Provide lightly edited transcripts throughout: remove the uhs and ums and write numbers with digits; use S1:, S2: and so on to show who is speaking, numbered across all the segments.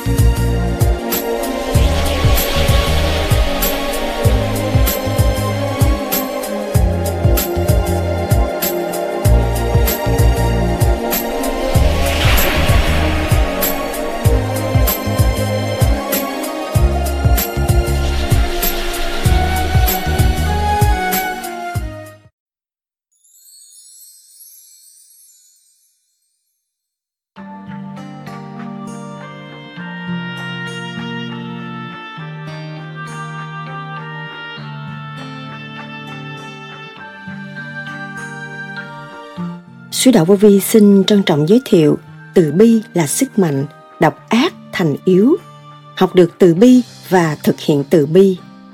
S1: Sứ Đạo Vô Vi xin trân trọng giới thiệu từ bi là sức mạnh, độc ác thành yếu. Học được từ bi và thực hiện từ bi.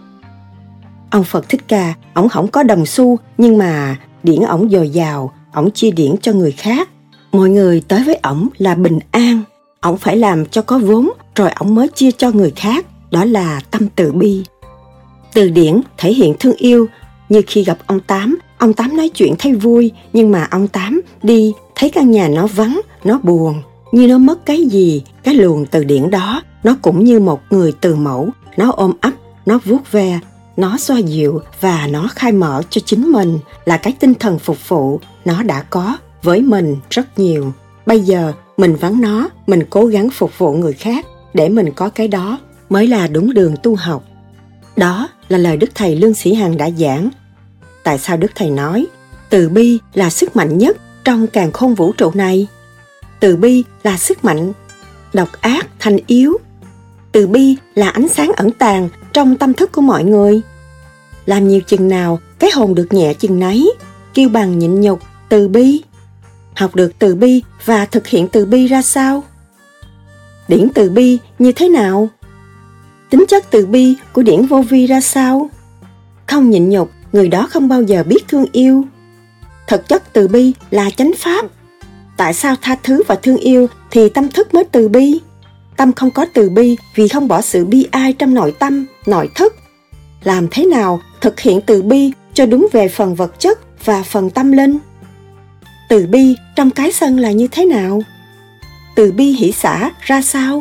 S1: Ông Phật Thích Ca, ổng không có đồng xu nhưng mà điển ổng dồi dào, ổng chia điển cho người khác. Mọi người tới với ổng là bình an. Ổng phải làm cho có vốn rồi ổng mới chia cho người khác, đó là tâm từ bi. Từ điển thể hiện thương yêu, như khi gặp ông Tám nói chuyện thấy vui, nhưng mà ông Tám đi thấy căn nhà nó vắng, nó buồn, như nó mất cái gì. Cái luồng từ điển đó, nó cũng như một người từ mẫu, nó ôm ấp, nó vuốt ve, nó xoa dịu và nó khai mở cho chính mình là cái tinh thần phục vụ nó đã có với mình rất nhiều. Bây giờ mình vắng nó, mình cố gắng phục vụ người khác để mình có cái đó mới là đúng đường tu học. Đó là lời Đức Thầy Lương Sĩ Hằng đã giảng. Tại sao Đức Thầy nói từ bi là sức mạnh nhất trong càn khôn vũ trụ này? Từ bi là sức mạnh độc ác thành yếu. Từ bi là ánh sáng ẩn tàng trong tâm thức của mọi người. Làm nhiều chừng nào, cái hồn được nhẹ chừng nấy. Kêu bằng nhịn nhục, từ bi. Học được từ bi và thực hiện từ bi ra sao? Điển từ bi như thế nào? Tính chất từ bi của điển vô vi ra sao? Không nhịn nhục, người đó không bao giờ biết thương yêu. Thực chất từ bi là chánh pháp. Tại sao tha thứ và thương yêu thì tâm thức mới từ bi? Tâm không có từ bi vì không bỏ sự bi ai trong nội tâm, nội thức. Làm thế nào thực hiện từ bi cho đúng về phần vật chất và phần tâm linh? Từ bi trong cái sân là như thế nào? Từ bi hỷ xả ra sao?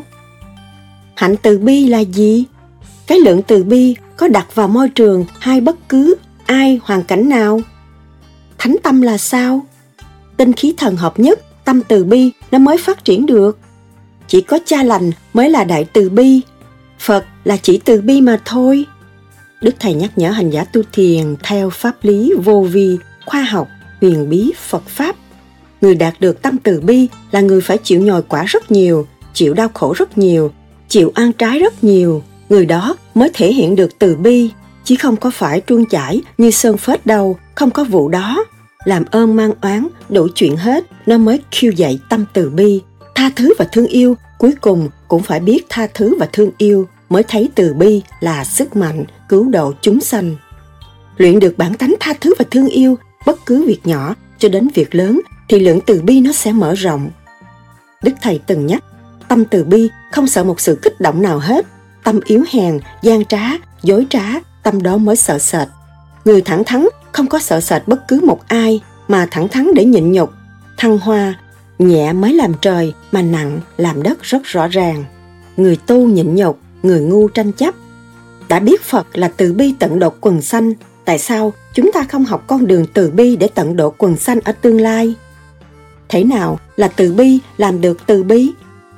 S1: Hạnh từ bi là gì? Cái lượng từ bi có đặt vào môi trường hay bất cứ ai hoàn cảnh nào? Thánh tâm là sao? Tinh khí thần hợp nhất, tâm từ bi nó mới phát triển được. Chỉ có cha lành mới là đại từ bi. Phật là chỉ từ bi mà thôi. Đức Thầy nhắc nhở hành giả tu thiền theo pháp lý vô vi, khoa học, huyền bí Phật Pháp. Người đạt được tâm từ bi là người phải chịu nhồi quả rất nhiều, chịu đau khổ rất nhiều, chịu ăn trái rất nhiều. Người đó mới thể hiện được từ bi, chứ không có phải truông chải như sơn phết đâu, không có vụ đó. Làm ơn mang oán, đủ chuyện hết, nó mới khiêu dậy tâm từ bi. Tha thứ và thương yêu, cuối cùng cũng phải biết tha thứ và thương yêu, mới thấy từ bi là sức mạnh cứu độ chúng sanh. Luyện được bản tánh tha thứ và thương yêu, bất cứ việc nhỏ cho đến việc lớn, thì lượng từ bi nó sẽ mở rộng. Đức Thầy từng nhắc, tâm từ bi không sợ một sự kích động nào hết. Tâm yếu hèn, gian trá, dối trá, tâm đó mới sợ sệt. Người thẳng thắn không có sợ sệt bất cứ một ai, mà thẳng thắn để nhịn nhục. Thăng hoa, nhẹ mới làm trời, mà nặng làm đất rất rõ ràng. Người tu nhịn nhục, người ngu tranh chấp. Đã biết Phật là từ bi tận độ quần sanh, tại sao chúng ta không học con đường từ bi để tận độ quần sanh ở tương lai? Thế nào là từ bi làm được từ bi?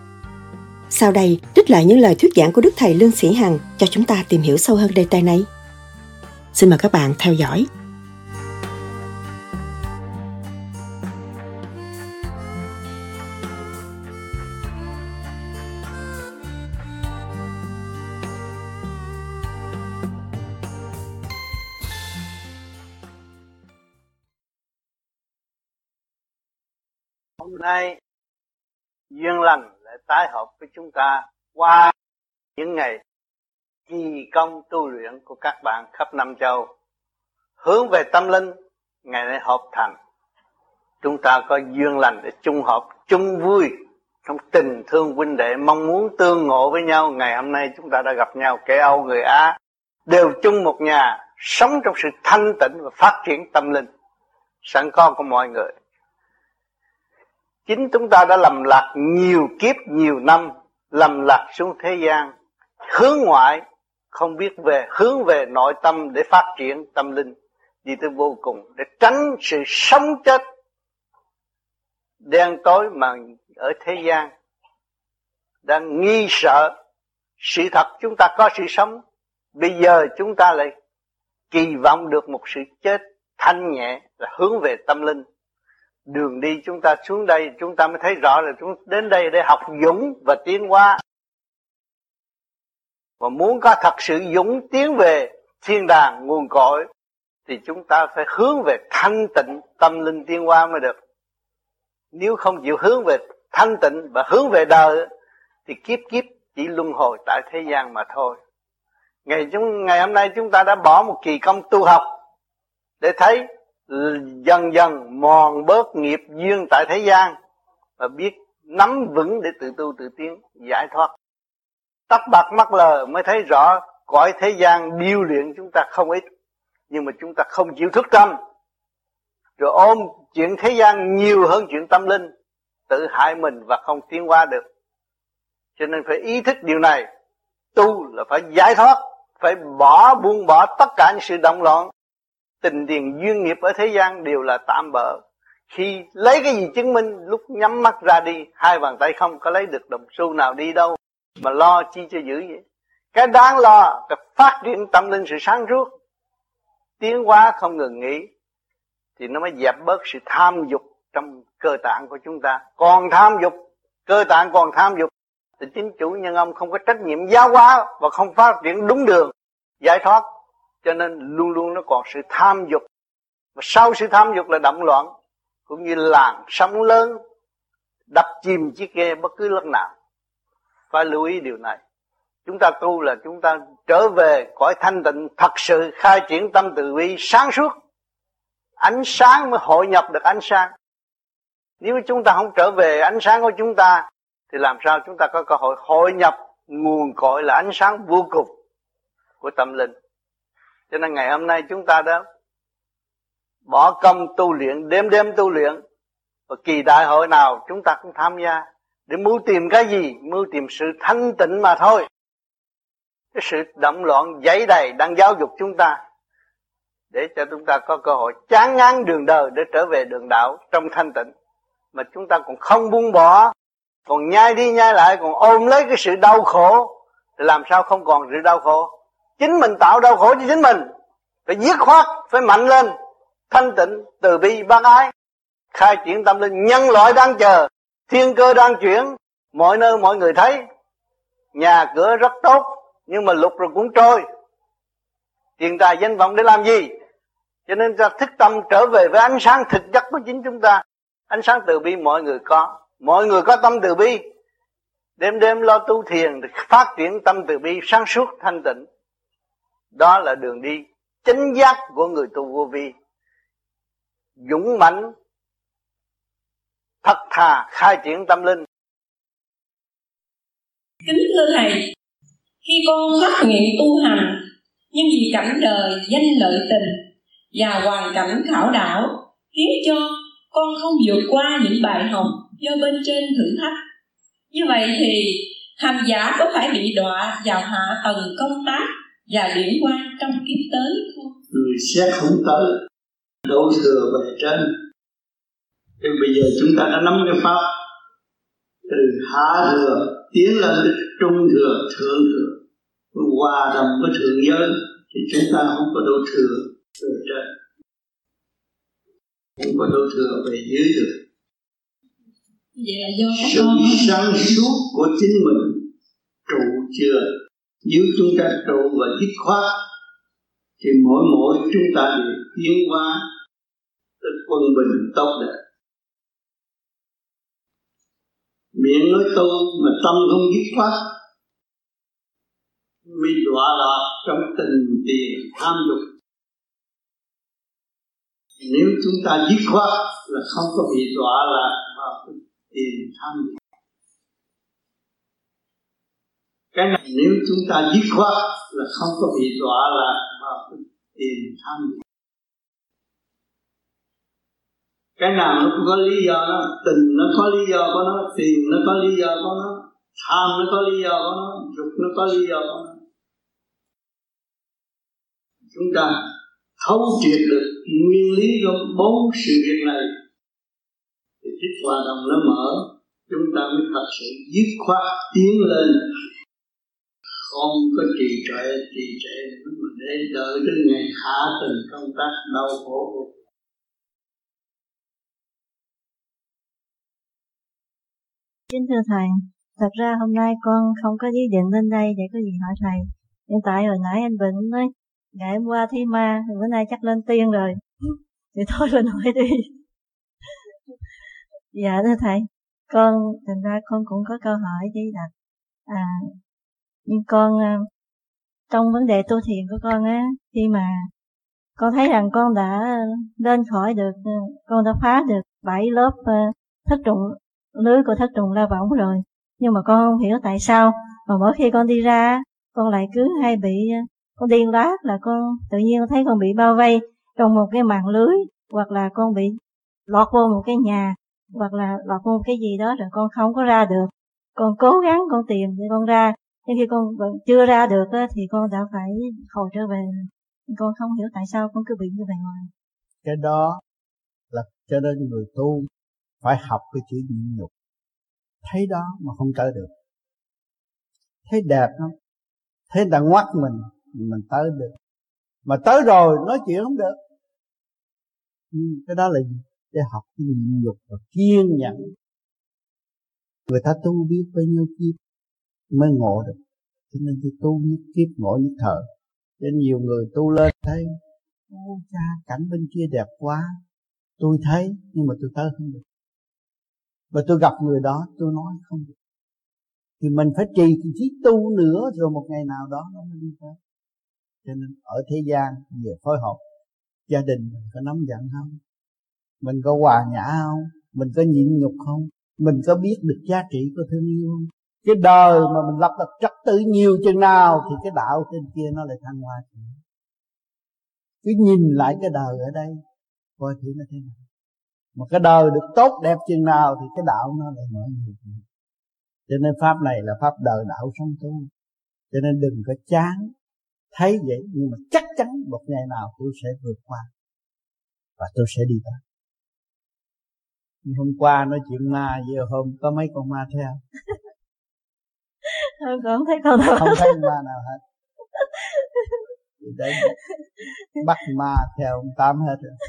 S1: Sau đây, trích lại những lời thuyết giảng của Đức Thầy Lương Sĩ Hằng cho chúng ta tìm hiểu sâu hơn đề tài này. Xin mời các bạn theo dõi.
S2: Hôm nay duyên lành lại tái hợp với chúng ta qua những ngày kỳ công tu luyện của các bạn khắp năm châu, hướng về tâm linh. Ngày nay hợp thành, chúng ta có duyên lành để chung hợp, chung vui trong tình thương huynh đệ, mong muốn tương ngộ với nhau. Ngày hôm nay chúng ta đã gặp nhau, kẻ Âu người Á đều chung một nhà, sống trong sự thanh tịnh và phát triển tâm linh sẵn có của mọi người. Chính chúng ta đã lầm lạc nhiều kiếp, nhiều năm lầm lạc xuống thế gian, hướng ngoại, không biết hướng về nội tâm để phát triển tâm linh đi tới vô cùng, để tránh sự sống chết đen tối mà ở thế gian đang nghi sợ. Sự thật chúng ta có sự sống, bây giờ chúng ta lại kỳ vọng được một sự chết thanh nhẹ, là hướng về tâm linh. Đường đi chúng ta xuống đây, chúng ta mới thấy rõ là chúng đến đây để học dũng và tiến hóa. Và muốn có thật sự dũng tiến về thiên đàng nguồn cội thì chúng ta phải hướng về thanh tịnh tâm linh tiến hóa mới được. Nếu không chịu hướng về thanh tịnh và hướng về đời thì kiếp kiếp chỉ luân hồi tại thế gian mà thôi. Ngày hôm nay chúng ta đã bỏ một kỳ công tu học để thấy dần dần mòn bớt nghiệp duyên tại thế gian và biết nắm vững để tự tu tự tiến giải thoát. Tóc bạc mắt lờ mới thấy rõ cõi thế gian điêu luyện chúng ta không ít, nhưng mà chúng ta không chịu thức tâm, rồi ôm chuyện thế gian nhiều hơn chuyện tâm linh, tự hại mình và không tiến hóa được. Cho nên phải ý thức điều này. Tu là phải giải thoát, phải buông bỏ tất cả những sự động loạn. Tình tiền duyên nghiệp ở thế gian đều là tạm bợ. Khi lấy cái gì chứng minh, lúc nhắm mắt ra đi, hai bàn tay không có lấy được đồng xu nào đi đâu, mà lo chi cho dữ vậy. Cái đáng lo là phát triển tâm linh, sự sáng suốt, tiến hóa không ngừng nghỉ, thì nó mới dẹp bớt sự tham dục trong cơ tạng của chúng ta. Còn tham dục, cơ tạng còn tham dục, thì chính chủ nhân ông không có trách nhiệm giáo hóa và không phát triển đúng đường giải thoát. Cho nên luôn luôn nó còn sự tham dục. Và sau sự tham dục là động loạn, cũng như làn sóng lớn đập chìm chiếc ghe bất cứ lúc nào. Phải lưu ý điều này. Chúng ta tu là chúng ta trở về cõi thanh tịnh, thật sự khai triển tâm từ bi sáng suốt. Ánh sáng mới hội nhập được ánh sáng. Nếu chúng ta không trở về ánh sáng của chúng ta thì làm sao chúng ta có cơ hội hội nhập nguồn cội là ánh sáng vô cùng của tâm linh. Cho nên ngày hôm nay chúng ta đã bỏ công tu luyện, đêm tu luyện, và kỳ đại hội nào chúng ta cũng tham gia để mưu tìm cái gì? Mưu tìm sự thanh tịnh mà thôi. Cái sự động loạn dấy đầy đang giáo dục chúng ta để cho chúng ta có cơ hội chán ngán đường đời để trở về đường đạo trong thanh tịnh. Mà chúng ta còn không buông bỏ, còn nhai đi nhai lại, còn ôm lấy cái sự đau khổ, thì làm sao không còn sự đau khổ? Chính mình tạo đau khổ cho chính mình. Phải dứt khoát, phải mạnh lên, thanh tịnh, từ bi, bác ái, khai triển tâm linh. Nhân loại đang chờ, thiên cơ đang chuyển, mọi nơi mọi người thấy nhà cửa rất tốt, nhưng mà lục rồi cũng trôi. Tiền tài danh vọng để làm gì? Cho nên ta thức tâm trở về với ánh sáng thực chất của chính chúng ta. Ánh sáng từ bi mọi người có tâm từ bi. Đêm lo tu thiền để phát triển tâm từ bi sáng suốt thanh tịnh. Đó là đường đi chánh giác của người tu vô vi. Dũng mãnh, thật thà khai triển tâm linh.
S3: Kính thưa Thầy, khi con phát nguyện tu hành, nhưng vì cảnh đời, danh lợi tình và hoàn cảnh khảo đảo khiến cho con không vượt qua những bài học do bên trên thử thách. Như vậy thì hành giả có phải bị đọa vào hạ tầng công tác và điển quan trong kiếp tới không?
S4: Người xét không tới, đổ thừa về trên. Thì bây giờ chúng ta đã nắm cái pháp từ hạ thừa tiến lên đến trung thừa, thượng thừa, hòa đồng với thượng giới, thì chúng ta không có đổ thừa về trên, không có đổ thừa về dưới được.
S3: Vậy là do
S4: sự sáng suốt của chính mình trụ chưa. Nếu chúng ta trụ và dứt khoát thì mỗi chúng ta đều tiến hóa tới quân bình tốt đẹp. Miệng nói tu mà tâm không dứt khoát, bị đọa lạc trong tình tiền tham dục. Nếu chúng ta dứt khoát là không có bị đọa lạc vào tiền tham dục. Cái này nếu chúng ta dứt khoát là không có bị đọa lạc vào tiền tham dục. Cái nào nó cũng có lý do nó, tình nó có lý do của nó, tiền nó có lý do của nó, Tham nó có lý do của nó, dục nó có lý do của nó. Chúng ta thấu triệt được nguyên lý của bốn sự việc này thì thích hòa đồng nó mở, chúng ta mới thật sự dứt khoát tiến lên, không có trì trệ mà để đợi đến ngày hạ từng công tác đau khổ của.
S5: Kính thưa Thầy, thật ra hôm nay con không có ý định lên đây để có gì hỏi Thầy. Hiện tại hồi nãy anh Vịnh nói, ngày hôm qua thi ma, bữa nay chắc lên tiên rồi. Thì thôi mình hỏi đi. Dạ thưa Thầy, thành ra con cũng có câu hỏi chỉ đặt. Nhưng con, trong vấn đề tu thiền của con á, khi mà con thấy rằng con đã lên khỏi được, con đã phá được 7 lớp thất trùng, lưới của thất trùng la võng rồi. Nhưng mà con không hiểu tại sao mà mỗi khi con đi ra, con lại cứ hay bị, con điên loát là con tự nhiên thấy con bị bao vây trong một cái màn lưới, hoặc là con bị lọt vô một cái nhà, hoặc là lọt vô một cái gì đó rồi con không có ra được. Con cố gắng con tìm để con ra, nhưng khi con vẫn chưa ra được thì con đã phải hồi trở về. Con không hiểu tại sao con cứ bị như vậy hoài.
S6: Cái đó là cho nên người tu phải học cái chữ nhịn nhục. Thấy đó mà không tới được, thấy đẹp không, thấy người ta ngoắt mình tới được, mà tới rồi nói chuyện không được. Cái đó là gì? Để học cái nhịn nhục và kiên nhẫn. Người ta tu biết bao nhiêu kiếp mới ngộ được, cho nên tôi tu nhất kiếp ngộ nhất thời. Cho nên nhiều người tu lên thấy ô cha cảnh bên kia đẹp quá, tôi thấy nhưng mà tôi tới không được. Và tôi gặp người đó tôi nói không được, thì mình phải trì cái trí tu nữa, rồi một ngày nào đó nó mới đi tới. Cho nên ở thế gian về phối hợp, gia đình mình có nóng giận không, mình có hòa nhã không, mình có nhịn nhục không, mình có biết được giá trị của thương yêu không. Cái đời mà mình lập được trật tự nhiều chừng nào thì cái đạo trên kia nó lại thăng hoa. Cứ nhìn lại cái đời ở đây coi thử nó thế nào. Mà cái đời được tốt đẹp chừng nào thì cái đạo nó lại mở nhiều. Cho nên pháp này là pháp đời đạo sống tu. Cho nên đừng có chán. Thấy vậy nhưng mà chắc chắn một ngày nào tôi sẽ vượt qua, và tôi sẽ đi tới. Hôm qua nói chuyện ma, giờ hôm có mấy con ma theo.
S5: Con không thấy con đâu.
S6: Không thấy ma nào hết. Thì đấy, bắt ma theo ông Tám hết rồi.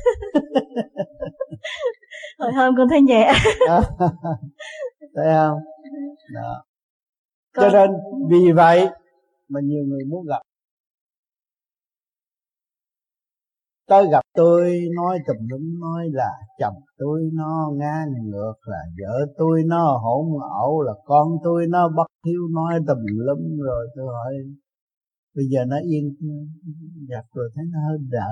S5: Hồi hôm con thấy nhẹ.
S6: Thấy không? Đó. Cho nên vì vậy mà nhiều người muốn gặp. Tới gặp tôi nói tùm lum, nói là chồng tôi nó ngang ngược, là vợ tôi nó hỗn ẩu, là con tôi nó bất hiếu, nói tùm lum. Rồi tôi hỏi bây giờ nó yên gặp rồi thấy nó hơi đỡ.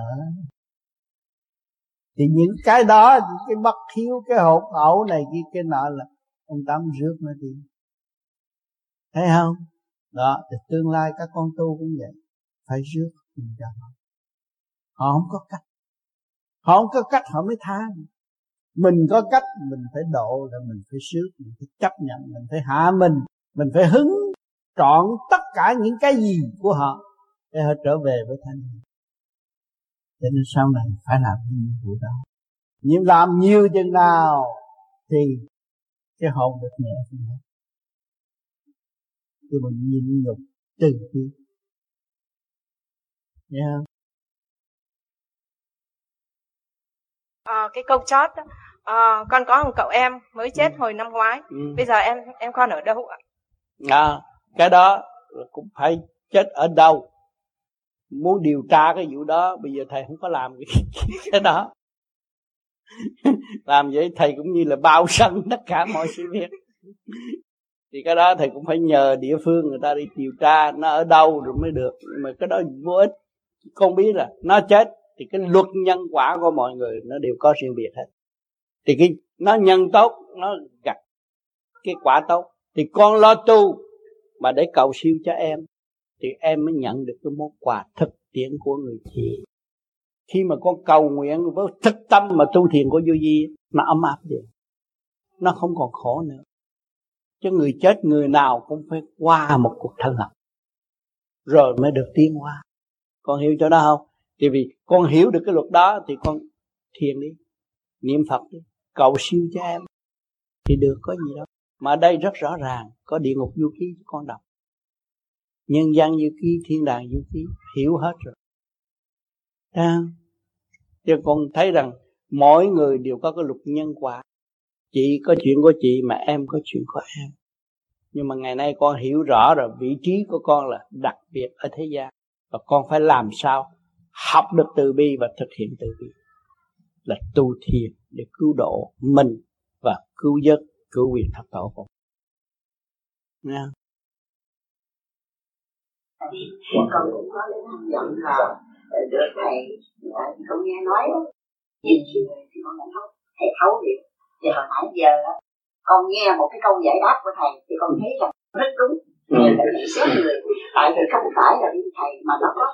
S6: Thì những cái đó, cái bất hiếu, cái hỗn ẩu này kia cái nọ là ông Tám rước nó đi. Thấy không? Đó, thì tương lai các con tu cũng vậy, phải rước cho họ. Họ không có cách. Họ không có cách họ mới tha. Mình có cách, mình phải độ, là mình phải rước, mình phải chấp nhận, mình phải hạ mình phải hứng trọn tất cả những cái gì của họ để họ trở về với thanh. Cho nên sau này phải làm cái nhiệm vụ đó. Nhưng làm nhiều chừng nào thì cái hồn được nhẹ chừng đó. Khi mình nhịn nhục từ bi. Nghe không?
S7: Cái câu chót đó, con có một cậu em mới chết hồi năm ngoái. Bây giờ em con ở đâu ạ?
S2: Cái đó cũng phải chết ở đâu. Muốn điều tra cái vụ đó, bây giờ thầy không có làm cái đó. Làm vậy thầy cũng như là bao sân tất cả mọi sự việc. Thì cái đó thầy cũng phải nhờ địa phương người ta đi điều tra nó ở đâu rồi mới được. Nhưng mà cái đó vô ích. Con biết là nó chết thì cái luật nhân quả của mọi người nó đều có riêng biệt hết. Thì cái nó nhân tốt, nó gặt cái quả tốt. Thì con lo tu mà để cầu siêu cho em, thì em mới nhận được cái món quà thực tiễn của người chị. Khi mà con cầu nguyện với thực tâm mà tu thiền của vô vi, nó ấm áp đi, nó không còn khổ nữa.
S6: Chứ người chết người nào cũng phải qua một cuộc thân học rồi mới được tiến hóa. Con hiểu chỗ đó không? Thì vì con hiểu được cái luật đó thì con thiền đi, niệm Phật đi, cầu siêu cho em thì được, có gì đâu. Mà ở đây rất rõ ràng, có địa ngục du ký cho con đọc, nhân gian du ký, thiên đàng du ký, hiểu hết rồi. Chứ con thấy rằng mỗi người đều có cái luật nhân quả. Chị có chuyện của chị mà em có chuyện của em. Nhưng mà ngày nay con hiểu rõ rồi, vị trí của con là đặc biệt ở thế gian. Và con phải làm sao học được từ bi và thực hiện từ bi, là tu thiền để cứu độ mình và cứu giấc, cứu quyền thất tổ của nghe không?
S8: Con cũng có cái tham vọng là được thầy không nghe nói nhìn thì con nhận thấu, thầy thấu được. Và hồi nãy giờ con nghe một cái câu giải đáp của thầy thì con thấy rằng rất đúng. Là nhận xét người, tại vì không phải là đi thầy mà nó có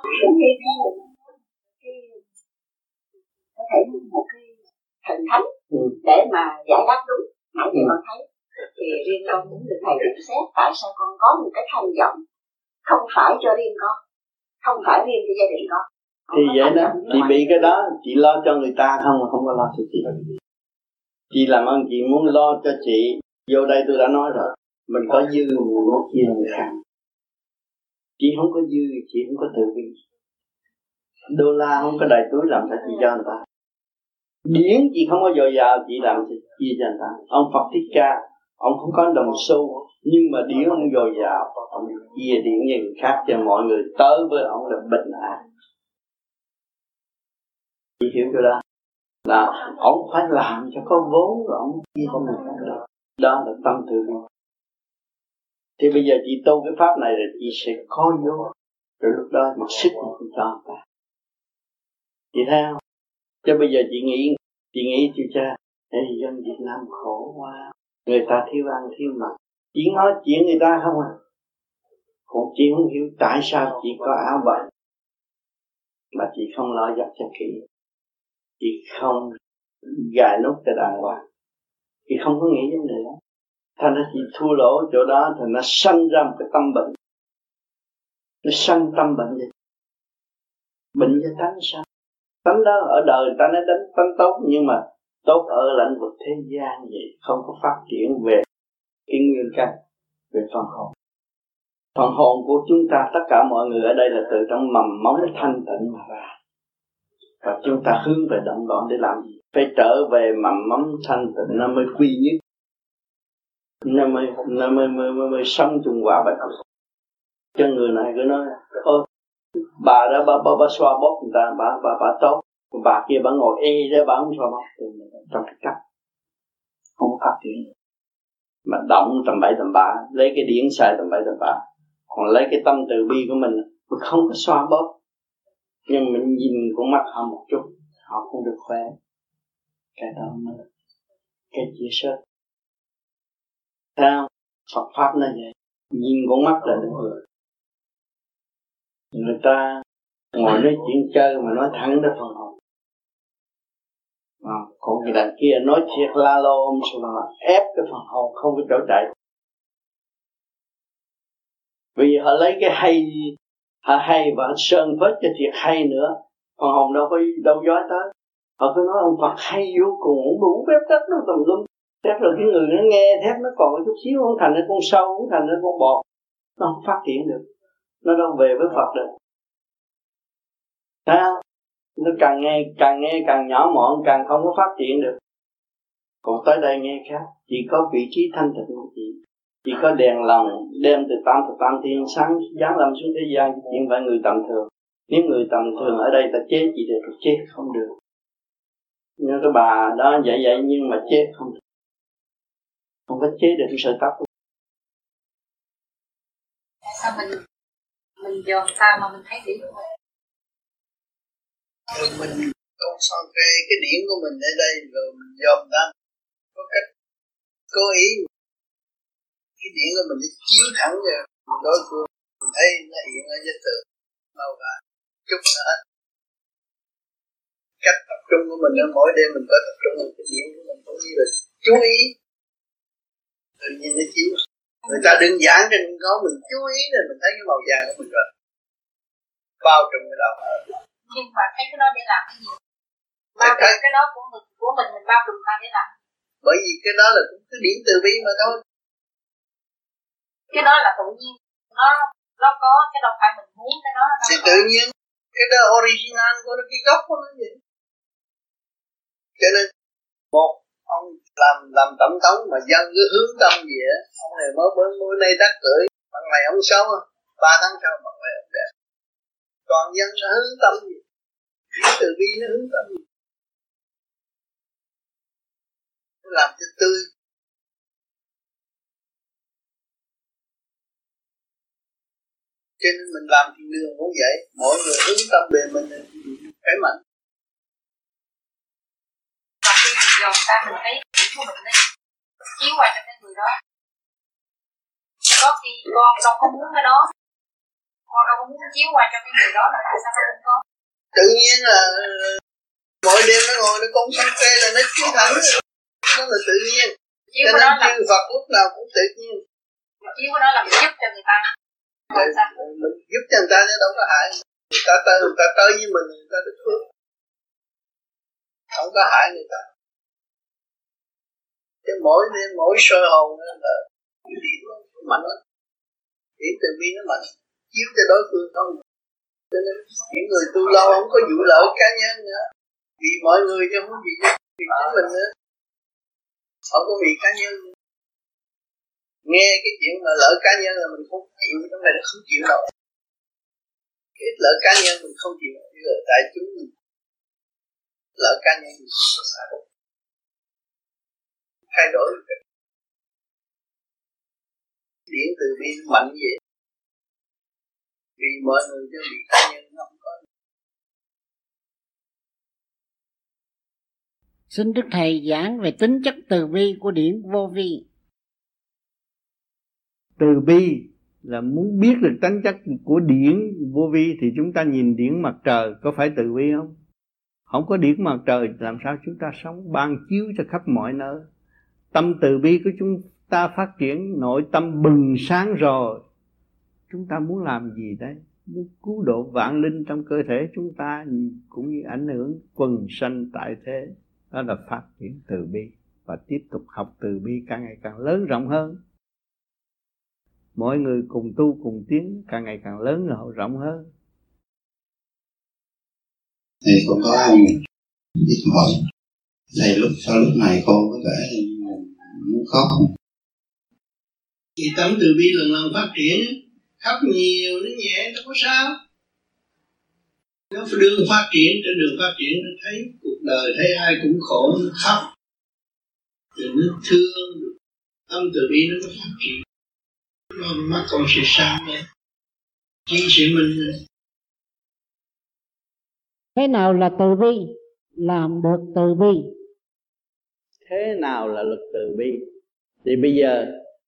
S8: có thể một cái thần thánh để mà giải đáp đúng. Nãy giờ con thấy thì riêng con cũng được thầy nhận xét tại sao con có một cái tham vọng không phải cho riêng con, không phải riêng cho gia đình con.
S4: Thì vậy đó, chị bị cái đó, chị lo cho người ta không mà không có lo cho chị. Chị làm ơn chị muốn lo cho chị, vô đây tôi đã nói rồi, mình có dư mình muốn chia người khác. Chị không có dư, chị không có tự bi. Đô la không có đầy túi làm sao chị cho người ta. Điển chị không có dồi dào, chị làm sao chia cho người ta. Ông Phật Thích Ca, ông không có đồng xu, nhưng mà điển ông dồi dào, ông chia điển như người khác cho mọi người tới với ông là bình an. Chị hiểu chưa đó? Là ông phải làm cho có vốn rồi ông chia cho người khác được. Đó là tâm từ bi. Thì bây giờ chị tu cái pháp này rồi chị sẽ có vô, rồi lúc đó một sức chị cho người ta. Chị thấy không? Chứ bây giờ chị nghĩ chị cha, dân Việt Nam khổ quá, người ta thiếu ăn thiếu mặc, chỉ nói chuyện người ta không à. Còn chị không hiểu tại sao chị có áo bệnh mà chị không lo giặt cho kỹ, chị không gài nút cho đàng hoàng, chị không có nghĩ vấn đề đó. Thành ra chị thua lỗ chỗ đó, thì nó sanh ra một cái tâm bệnh. Nó sanh tâm bệnh vậy. Bệnh cho tánh sao? Tánh đó ở đời người ta nói đánh tánh tốt, nhưng mà tốt ở lĩnh vực thế gian vậy, không có phát triển về cái nguyên căn, về phần hồn. Phần hồn của chúng ta, tất cả mọi người ở đây là từ trong mầm móng thanh tịnh mà ra. Và chúng ta hướng về động loạn để làm gì? Phải trở về mầm móng thanh tịnh, nó mới quy nhất, nó mới sống chung hòa bình. Cho người này cứ nói, ôi bà đó bà xoa bóp người ta, bà tốt, bà kia bà ngồi ra bà không xoa bóp, trong cái cách không phát triển. Mà động tầm bậy tầm bạ, lấy cái điển sai tầm bậy tầm bạ, còn lấy cái tâm từ bi của mình không có xoa bóp, nhưng mình nhìn con mắt họ một chút, họ không được khỏe. Cái đó mới là cái chia sẻ. Sao Phật pháp nó vậy, nhìn con mắt là được rồi. Người ta ngồi nói chuyện chơi mà nói thẳng đến phần hồn. Còn người đằng kia nói thiệt la lô mà ép cái phần hồn không có chỗ chạy. Vì họ lấy cái hay và họ sơn phết cho thiệt hay nữa, phần hồn đâu dối tới. Họ cứ nói ông Phật hay vô cùng, ông đủ phép tắc nó tùm lum. Thế rồi cái người nó nghe thép nó còn một chút xíu, không thành ra con sâu, không thành ra con bọt, nó không phát triển được, nó đâu về với Phật được. Sao? Nó càng nghe càng nhỏ mọn, càng không có phát triển được. Còn tới đây nghe khác, chỉ có vị trí thanh tịnh của chị, chỉ có đèn lòng đem từ tam thiên sáng giáng lâm xuống thế gian, nhưng phải người tầm thường. Nếu người tầm thường ở đây ta chế chị được, chế không được. Nhưng cái bà đó vậy nhưng mà chế không được, không có chế được cái sợi tóc.
S9: Sao mình dòm ta mà mình thấy điểm của
S4: mình không son cái điển của mình ở đây rồi mình dòm ta có cách cố ý. Cái điển của mình nó chiếu thẳng ra đối phương, mình thấy nó hiện ở giới tượng màu vàng chút nữa. Cách tập trung của mình ở mỗi đêm mình có tập trung vào cái điển của mình, cũng như là chú ý tự nhiên nó chiếu. Người ta đừng giảng trên có mình chú ý rồi mình thấy cái màu vàng của mình rồi bao trùm cái đó.
S9: Nhưng mà thấy cái đó để làm cái gì? Bao trùm cái đó của mình bao trùm ta để làm.
S4: Bởi vì cái đó là cái điểm từ bi mà thôi.
S9: Cái đó là tự nhiên, nó có, cái đâu phải mình muốn cái đó.
S4: Thì tự nhiên cái đó original của nó, cái gốc của nó vậy. Cho nên một ông làm tổng thống mà dân cứ hướng tâm gì á, ông này mới nay đắc cử, bằng này ông xấu, 3 tháng sau bằng này ông đẹp. Còn dân nó hướng tâm gì? Từ bi nó hướng tâm gì? Nó làm cho tươi. Cho nên mình làm thiên đường cũng vậy, mỗi người hướng tâm về mình phải mạnh.
S9: Mà khi mình dòm ta mình thấy điểm của mình đấy, chiếu qua cho cái người đó. Có khi con đâu có muốn cái đó, con đâu có muốn chiếu qua cho cái người đó là tại sao nó không có?
S4: Tự nhiên là mỗi đêm nó ngồi nó con sân phê là nó chiếu thẳng, đó là tự nhiên. Chiếu cho nên chư Phật lúc nào cũng tự nhiên.
S9: Chiếu của nó là mình giúp cho người ta.
S4: Mình giúp cho người ta chứ đâu có hại. Người ta tới với mình, người ta được phước, không có hại người ta. Chứ mỗi soi hồn là cái điểm nó mạnh lắm, điểm từ bi nó mạnh, chiếu cho đối phương không. Cho nên những người tu lâu không có vụ lợi cá nhân nữa, vì mọi người chứ không vì chính mình nữa, không có vì cá nhân. Nghe cái chuyện mà lợi cá nhân là mình không chịu, trong này là không chịu đâu. Cái lợi cá nhân mình không chịu, lợi đại chúng mình lợi cá nhân mình không có sai. Thay đổi cái điển từ bi mạnh vậy, vì mọi người chứ vì cá nhân nó không có.
S10: Xin Đức Thầy giảng về tính chất từ bi của điển vô vi.
S6: Từ bi là muốn biết được tính chất của điển vô vi thì chúng ta nhìn điển mặt trời có phải từ bi không? Không có điển mặt trời làm sao chúng ta sống, ban chiếu cho khắp mọi nơi. Tâm từ bi của chúng ta phát triển, nội tâm bừng sáng rồi. Chúng ta muốn làm gì đấy? Muốn cứu độ vạn linh trong cơ thể chúng ta, cũng như ảnh hưởng quần sanh tại thế. Đó là phát triển từ bi, và tiếp tục học từ bi càng ngày càng lớn rộng hơn. Mỗi người cùng tu cùng tiến, càng ngày càng lớn rộng hơn.
S11: Thầy con có biết hỏi thầy sau lúc này con có vẻ muốn khóc không?
S4: Thì tâm từ bi lần lần phát triển, khóc nhiều nó nhẹ nó có sao. Nó phải đường phát triển, trên đường phát triển nó thấy cuộc đời, thấy ai cũng khổ nó khóc, rồi nó thương, tâm từ bi nó phát triển. Mắt con sẽ sáng lên, chính sĩ mình rồi.
S10: Thế nào là từ bi? Làm được từ bi.
S6: Thế nào là lực từ bi? Thì bây giờ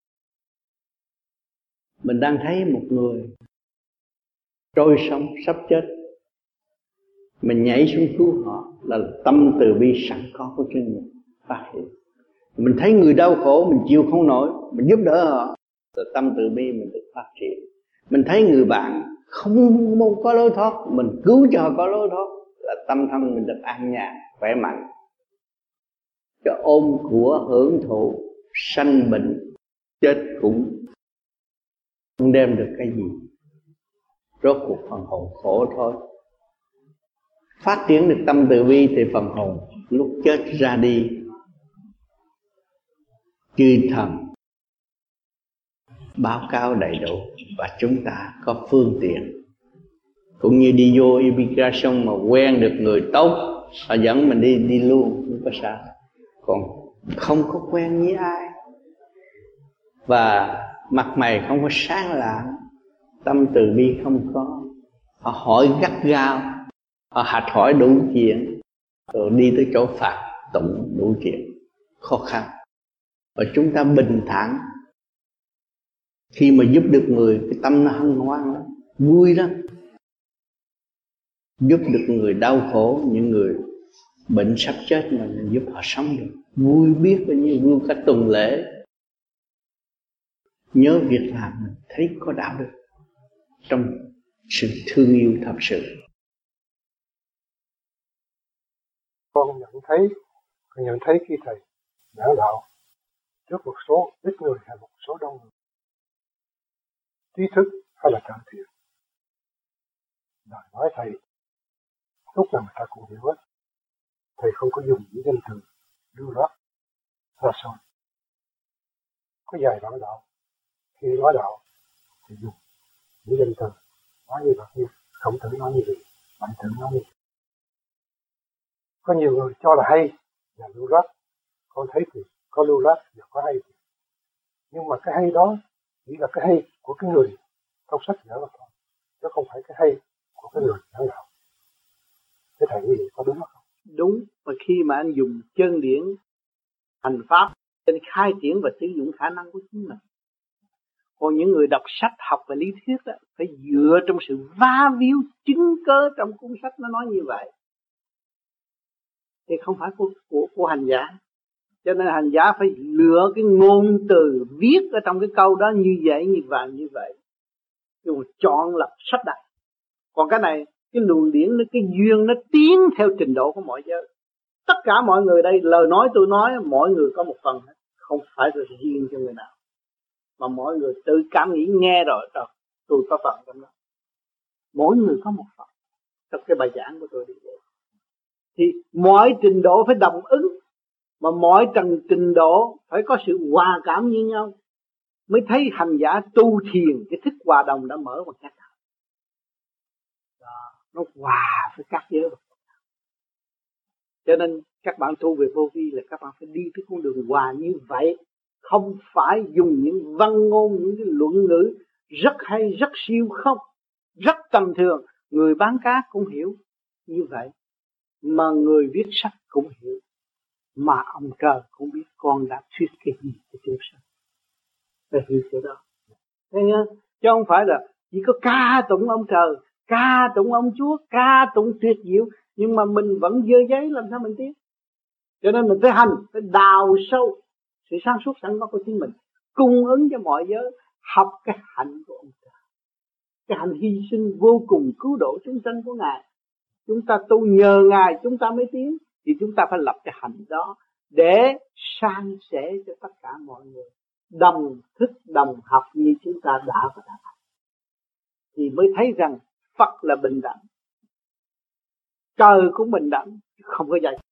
S6: mình đang thấy một người trôi sông sắp chết, mình nhảy xuống cứu họ, là tâm từ bi sẵn có của chính mình phát hiện. Mình thấy người đau khổ, mình chịu không nổi, mình giúp đỡ họ, là tâm từ bi mình được phát triển. Mình thấy người bạn không có lối thoát, mình cứu cho họ có lối thoát, là tâm thân mình được an nhàn, khỏe mạnh. Cho ôm của hưởng thụ, sanh bệnh, chết cũng không đem được cái gì. Rốt cuộc phần hồn khổ thôi. Phát triển được tâm từ bi thì phần hồn lúc chết ra đi, chư thần báo cáo đầy đủ, và chúng ta có phương tiện. Cũng như đi vô immigration mà quen được người tốt, họ dẫn mình đi luôn, không có sao. Còn không có quen với ai, và mặt mày không có sáng lạng, tâm từ bi không có, họ hỏi gắt gao, họ hạch hỏi đủ chuyện, rồi đi tới chỗ phạt tụng đủ chuyện, khó khăn. Và chúng ta bình thản, khi mà giúp được người, cái tâm nó hân hoan lắm, vui lắm. Giúp được người đau khổ, những người bệnh sắp chết mà mình giúp họ sống được, vui biết bao nhiêu, vui cả tuần lễ.
S4: nhớ việc làm mình thấy có đạo đức trong sự thương yêu thật sự.
S12: Con nhận thấy khi thầy giảng đạo trước một số ít người hay một số đông người, trí thức hay là cạn thiện, lời nói thầy lúc nào người ta cũng hiểu hết. Thầy không có dùng những danh từ lưu loát ra sao. Có vài đoạn đạo khi nói đạo thì dùng những danh từ nói như vậy, như Khổng Tử nói như vậy, Mạnh Tử nói như vậy. Có nhiều người cho là hay và lưu loát, con thấy thì có lưu loát và có hay, nhưng mà cái hay đó chỉ là cái hay của cái người trong sách giảng mà thôi, chứ không phải cái hay của cái người giảng đạo. Thế thầy nghĩ có đúng không?
S2: Đúng, và khi mà anh dùng chân điển hành pháp để khai triển và sử dụng khả năng của chính mình. Còn những người đọc sách học và lý thuyết đó, phải dựa trong sự va víu chứng cớ trong cuốn sách nó nói như vậy. Thì không phải của hành giả. Cho nên hành giả phải lựa cái ngôn từ viết ở trong cái câu đó như vậy, như vậy. Nhưng mà chọn lọc sách đặt. Còn cái này, cái luồng điển, cái duyên nó tiến theo trình độ của mọi giới. Tất cả mọi người đây, lời nói tôi nói, mọi người có một phần hết. Không phải là riêng cho người nào. Mà mọi người tự cảm nghĩ nghe rồi, tôi có phần trong đó. Mỗi người có một phần. Trong cái bài giảng của tôi đi vậy. Thì mọi trình độ phải đồng ứng. Mà mọi trình độ phải có sự hòa cảm như nhau. Mới thấy hành giả tu thiền, cái thức hòa đồng đã mở một cách nào. Nó hòa với các giới. Cho nên các bạn tu về vô vi là các bạn phải đi cái con đường hòa như vậy. Không phải dùng những văn ngôn, những cái luận ngữ rất hay, rất siêu không, rất tầm thường. Người bán cá cũng hiểu như vậy. Mà người viết sách cũng hiểu. Mà ông trời cũng biết con đã thuyết cái gì cho chúng sanh. Phải hiểu cái đó. Thấy không? Chứ không phải là chỉ có ca tụng ông trời, ca tụng ông Chúa, ca tụng tuyệt diệu, nhưng mà mình vẫn dơ giấy, làm sao mình tiến? Cho nên mình phải hành, phải đào sâu sự sáng suốt sẵn có của chính mình, cung ứng cho mọi giới, học cái hạnh của ông trời, cái hạnh hy sinh vô cùng cứu độ chúng sanh của Ngài. Chúng ta tu nhờ Ngài chúng ta mới tiến, thì chúng ta phải lập cái hạnh đó để san sẻ cho tất cả mọi người đồng thức đồng học như chúng ta đã và đã thành, thì mới thấy rằng Phật là bình đẳng, trời cũng bình đẳng, không có giải.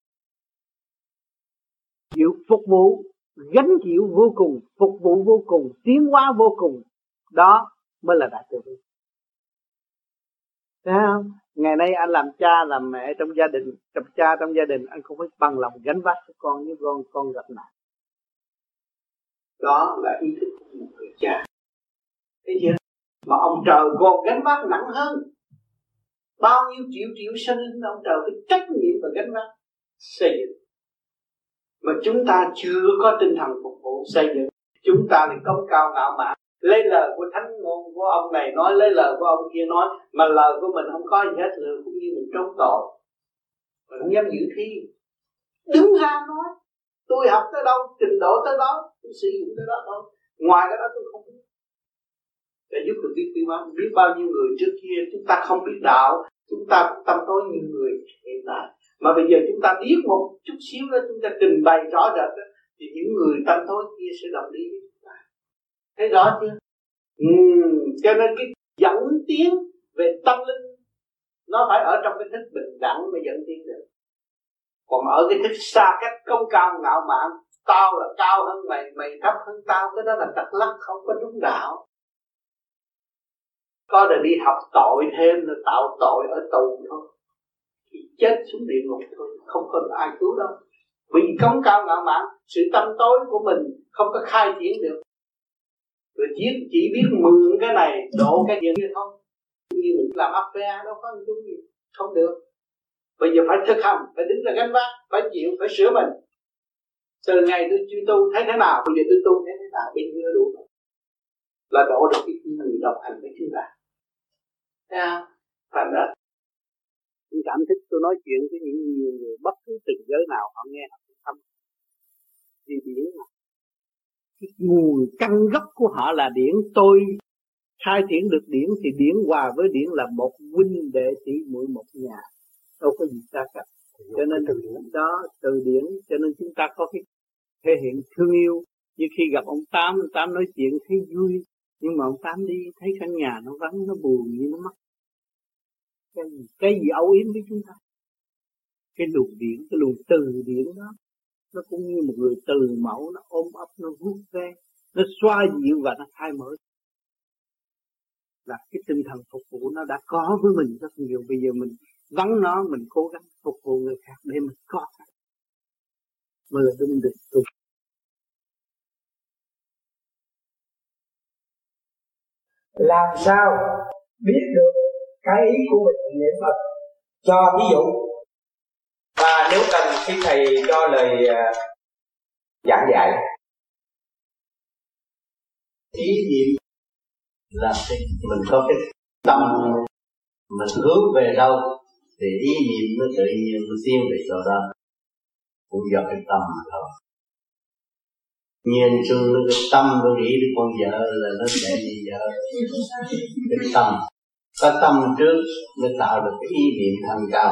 S2: Chịu phục vụ, gánh chịu vô cùng, phục vụ vô cùng, tiến hóa vô cùng, đó mới là đại từ bi. Thấy không? Ngày nay anh làm cha làm mẹ trong gia đình, làm cha trong gia đình, anh không phải bằng lòng gánh vác cho con, như con gặp nạn. Đó là ý thức của một người cha. Thấy chưa? Mà ông trời còn gánh vác nặng hơn. Bao nhiêu triệu sinh linh ông trời phải trách nhiệm và gánh vác xây dựng. Mà chúng ta chưa có tinh thần phục vụ xây dựng. Chúng ta thì công cao ngạo mạn, lấy lời của thánh ngôn của ông này nói, lấy lời của ông kia nói, mà lời của mình không có gì hết, lời cũng như mình trốn tội. Mình không dám giữ thi. Đứng ra nói, tôi học tới đâu, trình độ tới đó, tôi sử dụng tới đó thôi. Ngoài cái đó tôi không biết. Để giúp được biết bao nhiêu người trước kia chúng ta không biết đạo, chúng ta tâm tối như người hiện tại. Mà bây giờ chúng ta biết một chút xíu đó, chúng ta trình bày rõ rệt đó, thì những người tâm tối kia sẽ đồng ý với chúng ta. Thấy rõ chưa? Cho nên cái dẫn tiến về tâm linh nó phải ở trong cái thức bình đẳng mới dẫn tiến được. Còn ở cái thức xa cách công cao ngạo mạn, tao là cao hơn mày, mày thấp hơn tao, cái đó là tật lắc, không có đúng đạo. Có để đi học tội thêm là tạo tội ở tù thôi, thì chết xuống địa ngục thôi, không có ai cứu đâu. Vì công cao ngạo mạn, sự tâm tối của mình không có khai triển được. Rồi chỉ biết mượn cái này đổ cái gì thôi. Như mình làm FPA đâu có chút gì, không được. Bây giờ phải thực hành, phải đứng ra gánh vác, phải chịu, phải sửa mình. Từ ngày tôi chưa tu thấy thế nào, bây giờ tôi tu thấy thế nào, bây giờ đủ rồi. Là đổ được cái người đồng hành với chúng ta. Thành đó tôi cảm thích tôi nói chuyện với những nhiều người bất cứ từng giới nào họ nghe họ cũng thâm đi biển mà
S4: Cái nguồn căn gốc của họ là điển. Tôi khai triển được điển thì điển hòa với điển là một huynh đệ tỷ muội một nhà, đâu có gì xa cách. Cho nên đó từ điển, cho nên chúng ta có cái thể hiện thương yêu. Như khi gặp ông Tám nói chuyện thấy vui, nhưng mà ông Tám đi thấy căn nhà nó vắng, nó buồn như nó mất. Cái gì âu yếm với chúng ta? Cái luồng điển, cái luồng từ điển đó, nó cũng như một người từ mẫu, nó ôm ấp, nó vuốt ve, nó xoa dịu và nó khai mở. Là cái tinh thần phục vụ nó đã có với mình rất nhiều. Bây giờ mình vắng nó, mình cố gắng phục vụ người khác để mình có cái mới là đúng được tu.
S13: Làm sao biết được cái ý của mình niệm Phật? Cho ví dụ, và nếu cần khi thầy cho lời giảng dạy.
S4: Ý niệm là mình có cái tâm, mình hướng về đâu thì ý niệm nó tự nhiên nó tiến về chỗ đó, cũng do cái tâm mà thôi. Nhiên chung nó cái tâm nó nghĩ đến con vợ là nó sẽ đi vợ. Cái tâm, có tâm trước mới tạo được cái ý niệm thanh cao.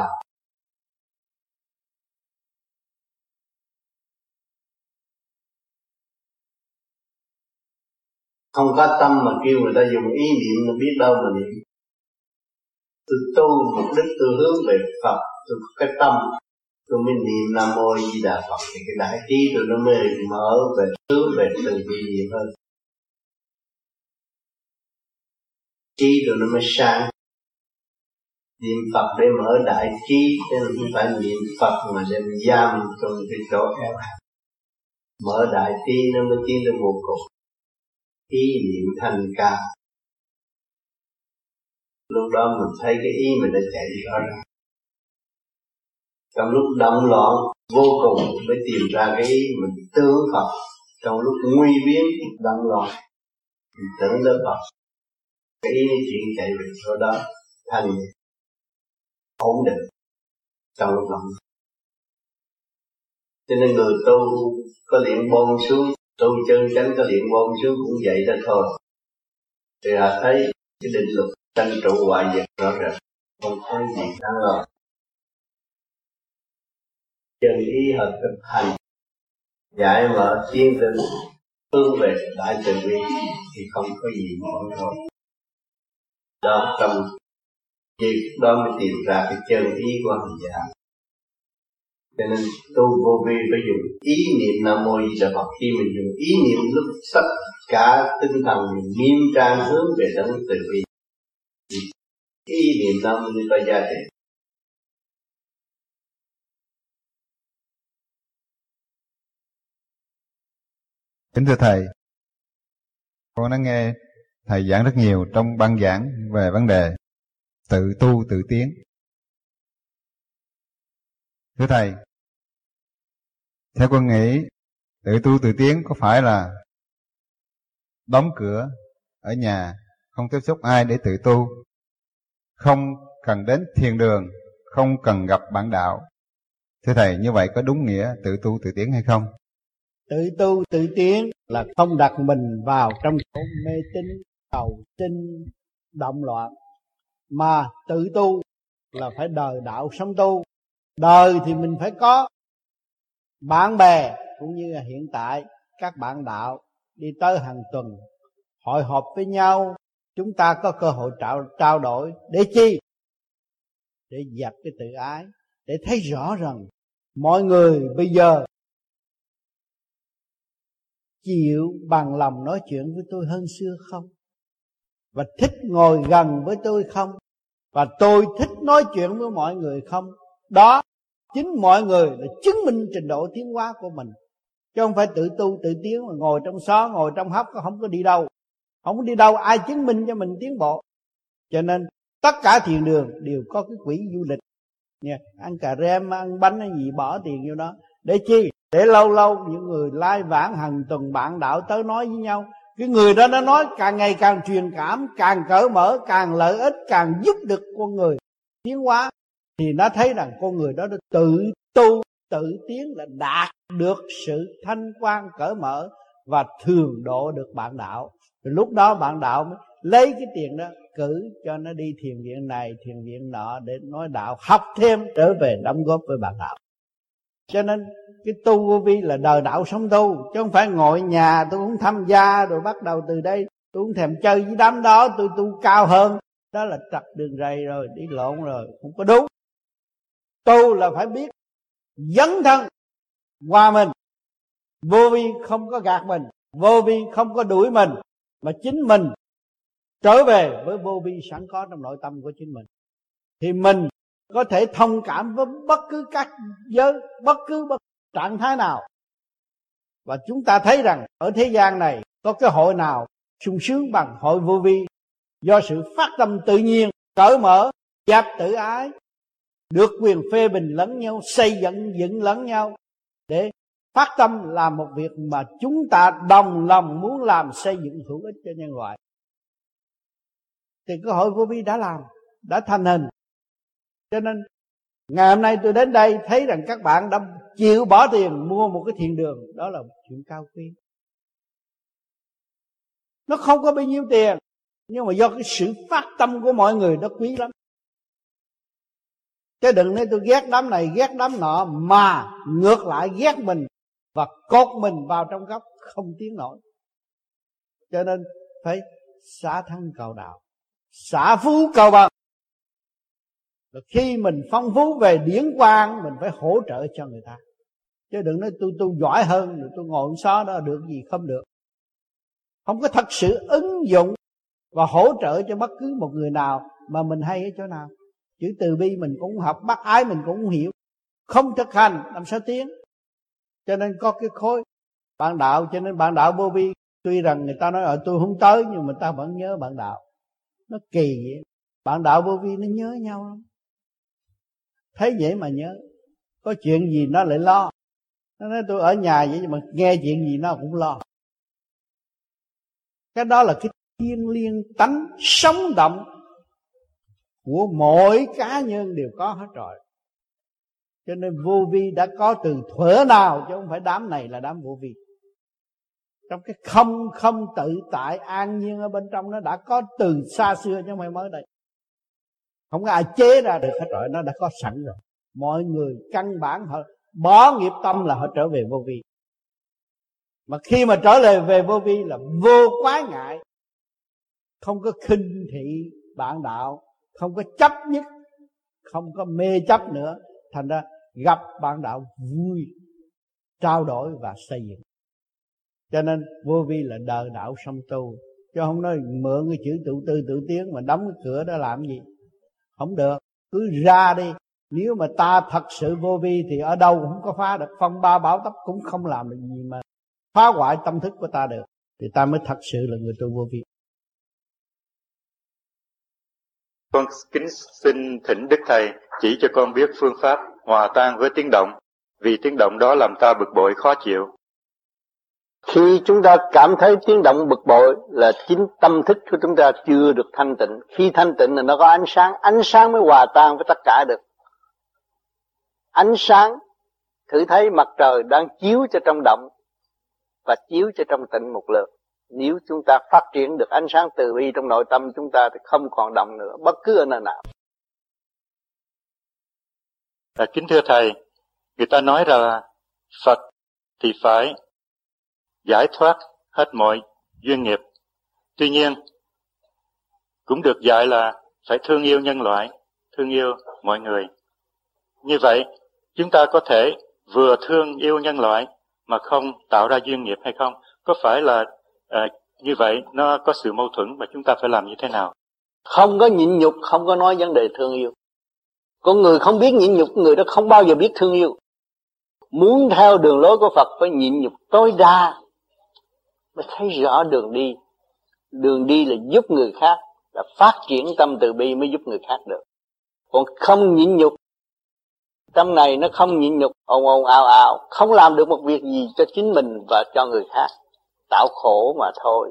S4: Không có tâm mà kêu người ta dùng ý niệm, nó biết đâu mà niệm. Tôi tu mục đích tôi hướng về Phật, tôi có cái tâm, tôi mới niệm Nam Mô Di Đà Phật thì cái đại trí tôi nó mới mở về hướng về từ bi nhiều hơn. Trí tôi nó mới sáng. Niệm Phật để mở đại trí, chứ không phải niệm Phật mà đem giam trong cái chỗ eo hẹp. Mở đại trí nó mới tiến đến vô cùng. Ý niệm thanh cao. Lúc đó mình thấy cái ý mình đã chạy rõ ràng. Trong lúc động loạn vô cùng mới tìm ra cái ý mình tưởng Phật. Trong lúc nguy biến động loạn mình tưởng đến Phật. Cái ý này chuyện chạy về chỗ đó thành ổn định trong lúc động. Cho nên người tu có luyện bon xuống, tu chân chánh có luyện bon xuống cũng vậy đó thôi. Thì họ thấy cái định luật tranh trụ hoại diệt rõ rệt, không có gì đáng lo. Chân ý hợp thực hành, giải mở tiến trình hướng về đại từ bi thì không có gì mỏi thôi. Đó trong việc đó mới tìm ra cái chân ý của hành giả. Cho nên tu vô vi phải dùng ý niệm Nam Mô Di Đà Phật. Khi mình dùng ý niệm lúc tất cả tinh thần mình nghiêm trang hướng về đấng từ bi, ý niệm Nam Mô Di Đà giá trị.
S14: Kính thưa Thầy, con đã nghe Thầy giảng rất nhiều trong băng giảng về vấn đề tự tu tự tiến. Thưa Thầy, theo con nghĩ tự tu tự tiến có phải là đóng cửa ở nhà, không tiếp xúc ai để tự tu, không cần đến thiền đường, không cần gặp bạn đạo? Thưa Thầy, như vậy có đúng nghĩa tự tu tự tiến hay không?
S6: Tự tu tự tiến là không đặt mình vào trong chỗ mê tín, cầu tin, động loạn. Mà tự tu là phải đời đạo sống tu. Đời thì mình phải có bạn bè, cũng như là hiện tại các bạn đạo đi tới hàng tuần hội họp với nhau, chúng ta có cơ hội trao đổi. Để chi? Để dẹp cái tự ái, để thấy rõ rằng mọi người bây giờ chịu bằng lòng nói chuyện với tôi hơn xưa không? Và thích ngồi gần với tôi không? Và tôi thích nói chuyện với mọi người không? Đó, chính mọi người là chứng minh trình độ tiến hóa của mình. Chứ không phải tự tu tự tiến mà ngồi trong xó, ngồi trong hốc, không có đi đâu. Không có đi đâu, ai chứng minh cho mình tiến bộ. Cho nên tất cả thiền đường đều có cái quỹ du lịch nha. Ăn cà rem, ăn bánh hay gì bỏ tiền vô đó. Để chi? Để lâu lâu những người lai vãng hàng tuần bạn đạo tới nói với nhau. Cái người đó nó nói càng ngày càng truyền cảm, càng cởi mở, càng lợi ích, càng giúp được con người tiến hóa. Thì nó thấy rằng con người đó đã tự tu, tự tiến, là đạt được sự thanh quan cởi mở và thường độ được bạn đạo. Rồi lúc đó bạn đạo mới lấy cái tiền đó cử cho nó đi thiền viện này thiền viện nọ để nói đạo, học thêm trở về đóng góp với bạn đạo. Cho nên cái tu vô vi là đời đạo sống tu, chứ không phải ngồi nhà tôi cũng tham gia rồi bắt đầu từ đây tôi cũng thèm chơi với đám đó, tôi tu cao hơn. Đó là trật đường rầy rồi, đi lộn rồi, không có đúng. Tu là phải biết dấn thân qua mình. Vô vi không có gạt mình, vô vi không có đuổi mình, mà chính mình trở về với vô vi sẵn có trong nội tâm của chính mình. Thì mình có thể thông cảm với bất cứ các giới, bất cứ trạng thái nào. Và chúng ta thấy rằng ở thế gian này có cái hội nào sung sướng bằng hội vô vi, do sự phát tâm tự nhiên, cởi mở, dẹp tự ái, được quyền phê bình lẫn nhau, xây dựng lẫn nhau, để phát tâm làm một việc mà chúng ta đồng lòng muốn làm, xây dựng hữu ích cho nhân loại. Thì cái hội vô vi đã làm, đã thành hình. Cho nên ngày hôm nay tôi đến đây thấy rằng các bạn đã chịu bỏ tiền mua một cái thiền đường, đó là một chuyện cao quý. Nó không có bao nhiêu tiền, nhưng mà do cái sự phát tâm của mọi người nó quý lắm. Chứ đừng nói tôi ghét đám này ghét đám nọ, mà ngược lại ghét mình và cột mình vào trong góc không tiến nổi. Cho nên phải xả thân cầu đạo, xả phú cầu bằng. Rồi khi mình phong phú về điển quang, mình phải hỗ trợ cho người ta. Chứ đừng nói tôi giỏi hơn rồi tôi ngồi xó đó được gì, không được. Không có thật sự ứng dụng và hỗ trợ cho bất cứ một người nào mà mình hay ở chỗ nào. Chữ từ bi mình cũng học, bác ái mình cũng hiểu, không thực hành làm sao tiến. Cho nên có cái khối bạn đạo. Cho nên bạn đạo vô vi, tuy rằng người ta nói tôi không tới, nhưng mà ta vẫn nhớ bạn đạo. Nó kỳ vậy. Bạn đạo vô vi nó nhớ nhau lắm, thấy vậy mà nhớ. Có chuyện gì nó lại lo. Nó nói tôi ở nhà vậy, nhưng mà nghe chuyện gì nó cũng lo. Cái đó là cái thiêng liêng tánh sống động của mỗi cá nhân đều có hết rồi. Cho nên vô vi đã có từ thuở nào, chứ không phải đám này là đám vô vi. Trong cái không tự tại an nhiên ở bên trong, nó đã có từ xa xưa chứ không phải mới đây. Không có ai chế ra được hết rồi, nó đã có sẵn rồi. Mọi người căn bản họ bỏ nghiệp tâm là họ trở về vô vi. Mà khi mà trở lại về vô vi là vô quái ngại, không có khinh thị bạn đạo, không có chấp nhất, không có mê chấp nữa. Thành ra gặp bạn đạo vui, trao đổi và xây dựng. Cho nên vô vi là đời đạo song tu. Chứ không nói mượn cái chữ tự tư tự tiến mà đóng cái cửa đó làm gì. Không được, cứ ra đi. Nếu mà ta thật sự vô vi thì ở đâu cũng không có phá được. Phong ba bão táp cũng không làm được gì mà phá hoại tâm thức của ta được. Thì ta mới thật sự là người tu vô vi.
S15: Con kính xin thỉnh Đức Thầy chỉ cho con biết phương pháp hòa tan với tiếng động, vì tiếng động đó làm ta bực bội khó chịu.
S2: Khi chúng ta cảm thấy tiếng động bực bội là chính tâm thức của chúng ta chưa được thanh tịnh. Khi thanh tịnh là nó có ánh sáng mới hòa tan với tất cả được. Ánh sáng, thử thấy mặt trời đang chiếu cho trong động và chiếu cho trong tịnh một lượt. Nếu chúng ta phát triển được ánh sáng từ bi trong nội tâm chúng ta thì không còn động nữa, bất cứ ở nơi nào.
S15: Kính thưa Thầy, người ta nói là Phật thì phải giải thoát hết mọi duyên nghiệp. Tuy nhiên, cũng được dạy là phải thương yêu nhân loại, thương yêu mọi người. Như vậy, chúng ta có thể vừa thương yêu nhân loại mà không tạo ra duyên nghiệp hay không? Có phải là như vậy nó có sự mâu thuẫn và chúng ta phải làm như thế nào?
S2: Không có nhịn nhục, không có nói vấn đề thương yêu. Con người không biết nhịn nhục, người đó không bao giờ biết thương yêu. Muốn theo đường lối của Phật phải nhịn nhục tối đa mới thấy rõ đường đi. Đường đi là giúp người khác, là phát triển tâm từ bi mới giúp người khác được. Còn không nhịn nhục, tâm này nó không nhịn nhục, ồn ào, không làm được một việc gì cho chính mình và cho người khác, tạo khổ mà thôi.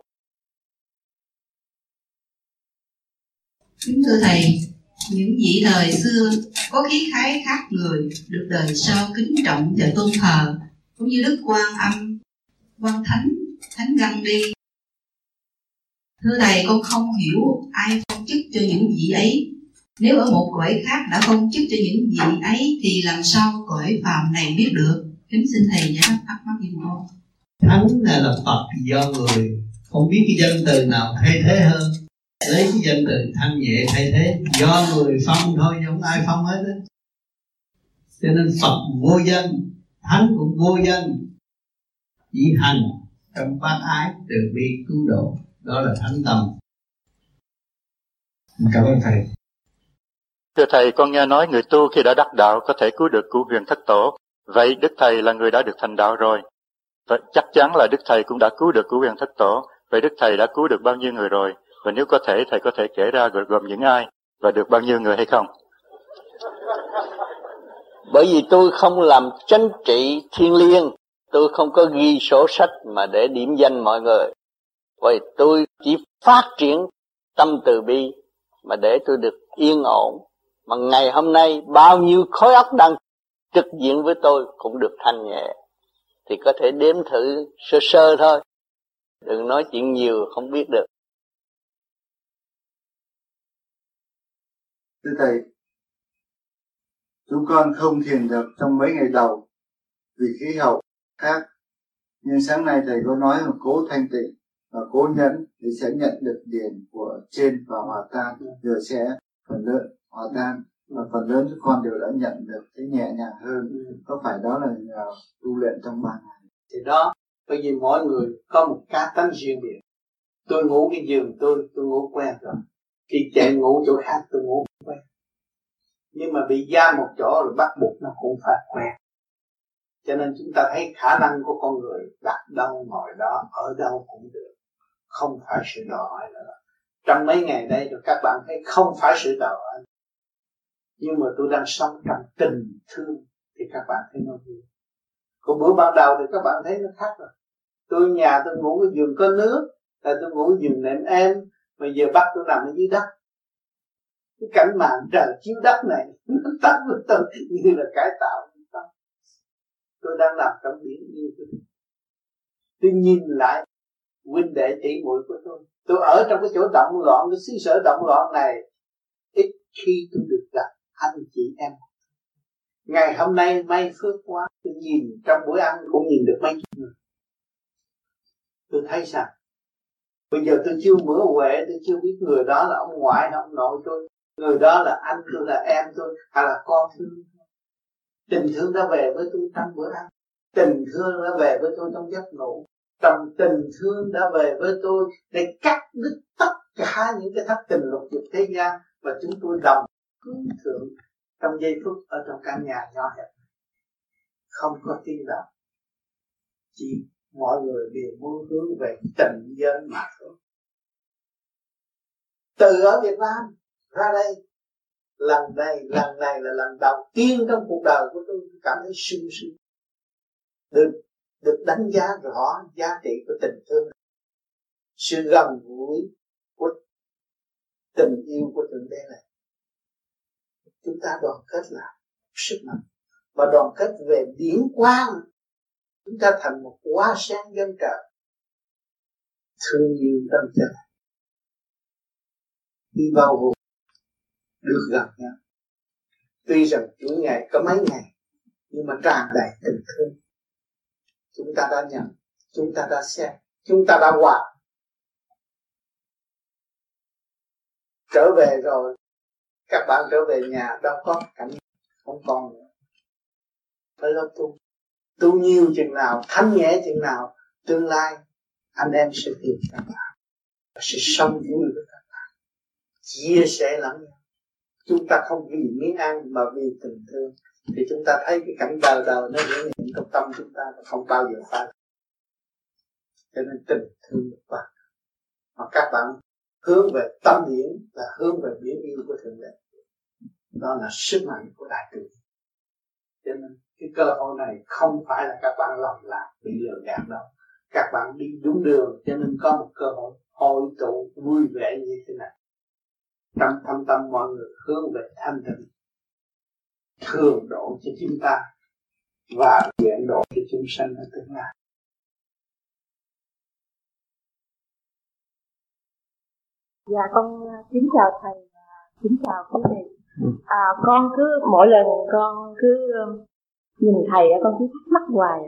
S16: Kính thưa Thầy, những vị đời xưa có khí khái khác người, được đời sau kính trọng và tôn thờ, cũng như Đức Quan Âm, Quan Thánh, thánh găng đi. Thưa Thầy, con không hiểu ai phong chức cho những vị ấy. Nếu ở một cõi khác đã phong chức cho những vị ấy thì làm sao cõi phàm này biết được? Kính xin Thầy giải đáp thắc mắc giùm con.
S4: Thánh là Phật do người không biết cái danh từ nào thay thế hơn, lấy cái danh từ thanh nhẹ thay thế, do người phong thôi, không ai phong hết á. Cho nên Phật vô danh, Thánh cũng vô danh, chỉ hành trong bác ái từ bi cứu độ, đó là thánh tâm. Cảm ơn Thầy.
S15: Thưa Thầy, con nghe nói người tu khi đã đắc đạo có thể cứu được Cửu Huyền Thất Tổ. Vậy Đức Thầy là người đã được thành đạo rồi. Vậy chắc chắn là Đức Thầy cũng đã cứu được Cửu Huyền Thất Tổ. Vậy Đức Thầy đã cứu được bao nhiêu người rồi? Và nếu có thể, Thầy có thể kể ra gồm những ai và được bao nhiêu người hay không?
S2: Bởi vì tôi không làm chánh trị thiên liêng, tôi không có ghi sổ sách mà để điểm danh mọi người. Vậy tôi chỉ phát triển tâm từ bi mà để tôi được yên ổn. Mà ngày hôm nay bao nhiêu khối óc đang trực diện với tôi cũng được thanh nhẹ. Thì có thể đếm thử sơ sơ thôi. Đừng nói chuyện nhiều không biết được.
S6: Thưa Thầy, chúng con không thiền được trong mấy ngày đầu vì khí hậu khác. Nhưng sáng nay Thầy có nói là cố thanh tịnh và cố nhẫn thì sẽ nhận được điển của trên và hòa tan, rồi sẽ phần lớn hòa tan và phần lớn chúng con đều đã nhận được cái nhẹ nhàng hơn. Có phải đó là nhờ tu luyện trong 3 ngày?
S2: Thì đó, bởi vì mỗi người có một cá tánh riêng biệt. Tôi ngủ cái giường tôi ngủ quen rồi. Khi chạy ngủ chỗ khác tôi ngủ không quen. Nhưng mà bị giam một chỗ rồi bắt buộc nó cũng phải quen. Cho nên chúng ta thấy khả năng của con người đặt đâu ngồi đó, ở đâu cũng được. Không phải sự đòi hỏi nữa. Trong mấy ngày đây rồi các bạn thấy không phải sự đòi hỏi. Nhưng mà tôi đang sống trong tình thương thì các bạn thấy nó vui. Còn bữa ban đầu thì các bạn thấy nó khác rồi. Tôi nhà tôi ngủ cái giường có nước, là tôi ngủ giường nệm êm, mà giờ bắt tôi nằm ở dưới đất. Cái cảnh màn trời chiếu đất này nó tắt với tôi như là cải tạo. Tôi đang nằm trong biển yêu tôi. Tôi nhìn lại huynh đệ tỷ muội của tôi ở trong cái chỗ động loạn, cái xứ sở động loạn này, ít khi tôi được gặp anh chị em. Ngày hôm nay may phước quá, tôi nhìn trong bữa ăn cũng nhìn được mấy chục người. Tôi thấy rằng bây giờ tôi chưa mở huệ, tôi chưa biết người đó là ông ngoại hay ông nội tôi, người đó là anh tôi, là em tôi, hay là con tôi. Tình thương đã về với tôi trong bữa ăn, tình thương đã về với tôi trong giấc ngủ, trong tình thương đã về với tôi để cắt đứt tất cả những cái thất tình lục dục thế gian mà chúng tôi đồng hướng thượng trong giây phút ở trong căn nhà nhỏ hẹp, không có tiếng động, chỉ mọi người đều muốn hướng về tình giới mà thôi. Từ ở Việt Nam ra đây, lần này là lần đầu tiên trong cuộc đời của tôi cảm thấy sung sướng, được đánh giá rõ giá trị của tình thương, sự gần gũi của tình yêu của Thượng Đế này. Chúng ta đoàn kết là sức mạnh, và đoàn kết về điển quang, chúng ta thành một hoa sen dân trời, thương yêu tâm trời, đi bao gồm được gặp nhau. Tuy rằng chuỗi ngày có mấy ngày, nhưng mà tràn đầy tình thương. Chúng ta đã nhận, chúng ta đã xem, chúng ta đã hòa. Trở về rồi, các bạn trở về nhà đâu có cảnh không còn nữa. Phải lo tu. Tu nhiều chừng nào, thanh nhẹ chừng nào, tương lai anh em sẽ tìm các bạn, sẽ sống vui với các bạn, chia sẻ lẫn nhau. Chúng ta không vì miếng ăn mà vì tình thương, thì chúng ta thấy cái cảnh đời đời nó hiện hiện trong tâm chúng ta không bao giờ phai. Cho nên tình thương được bạn, mà các bạn hướng về tâm điển là hướng về biển yêu của Thượng Đế. Đó là sức mạnh của đại từ. Cho nên cái cơ hội này không phải là các bạn lầm lạc bị lừa gạt đâu. Các bạn đi đúng đường, cho nên có một cơ hội hội tụ vui vẻ như thế này. Trong thâm tâm mọi người hướng về thanh tịnh, thường độ cho chúng ta và nguyện độ cho chúng sanh ở tương lai.
S17: Dạ con kính chào thầy, kính chào quý vị. Con cứ mỗi lần con cứ nhìn thầy con cứ thắc mắc hoài.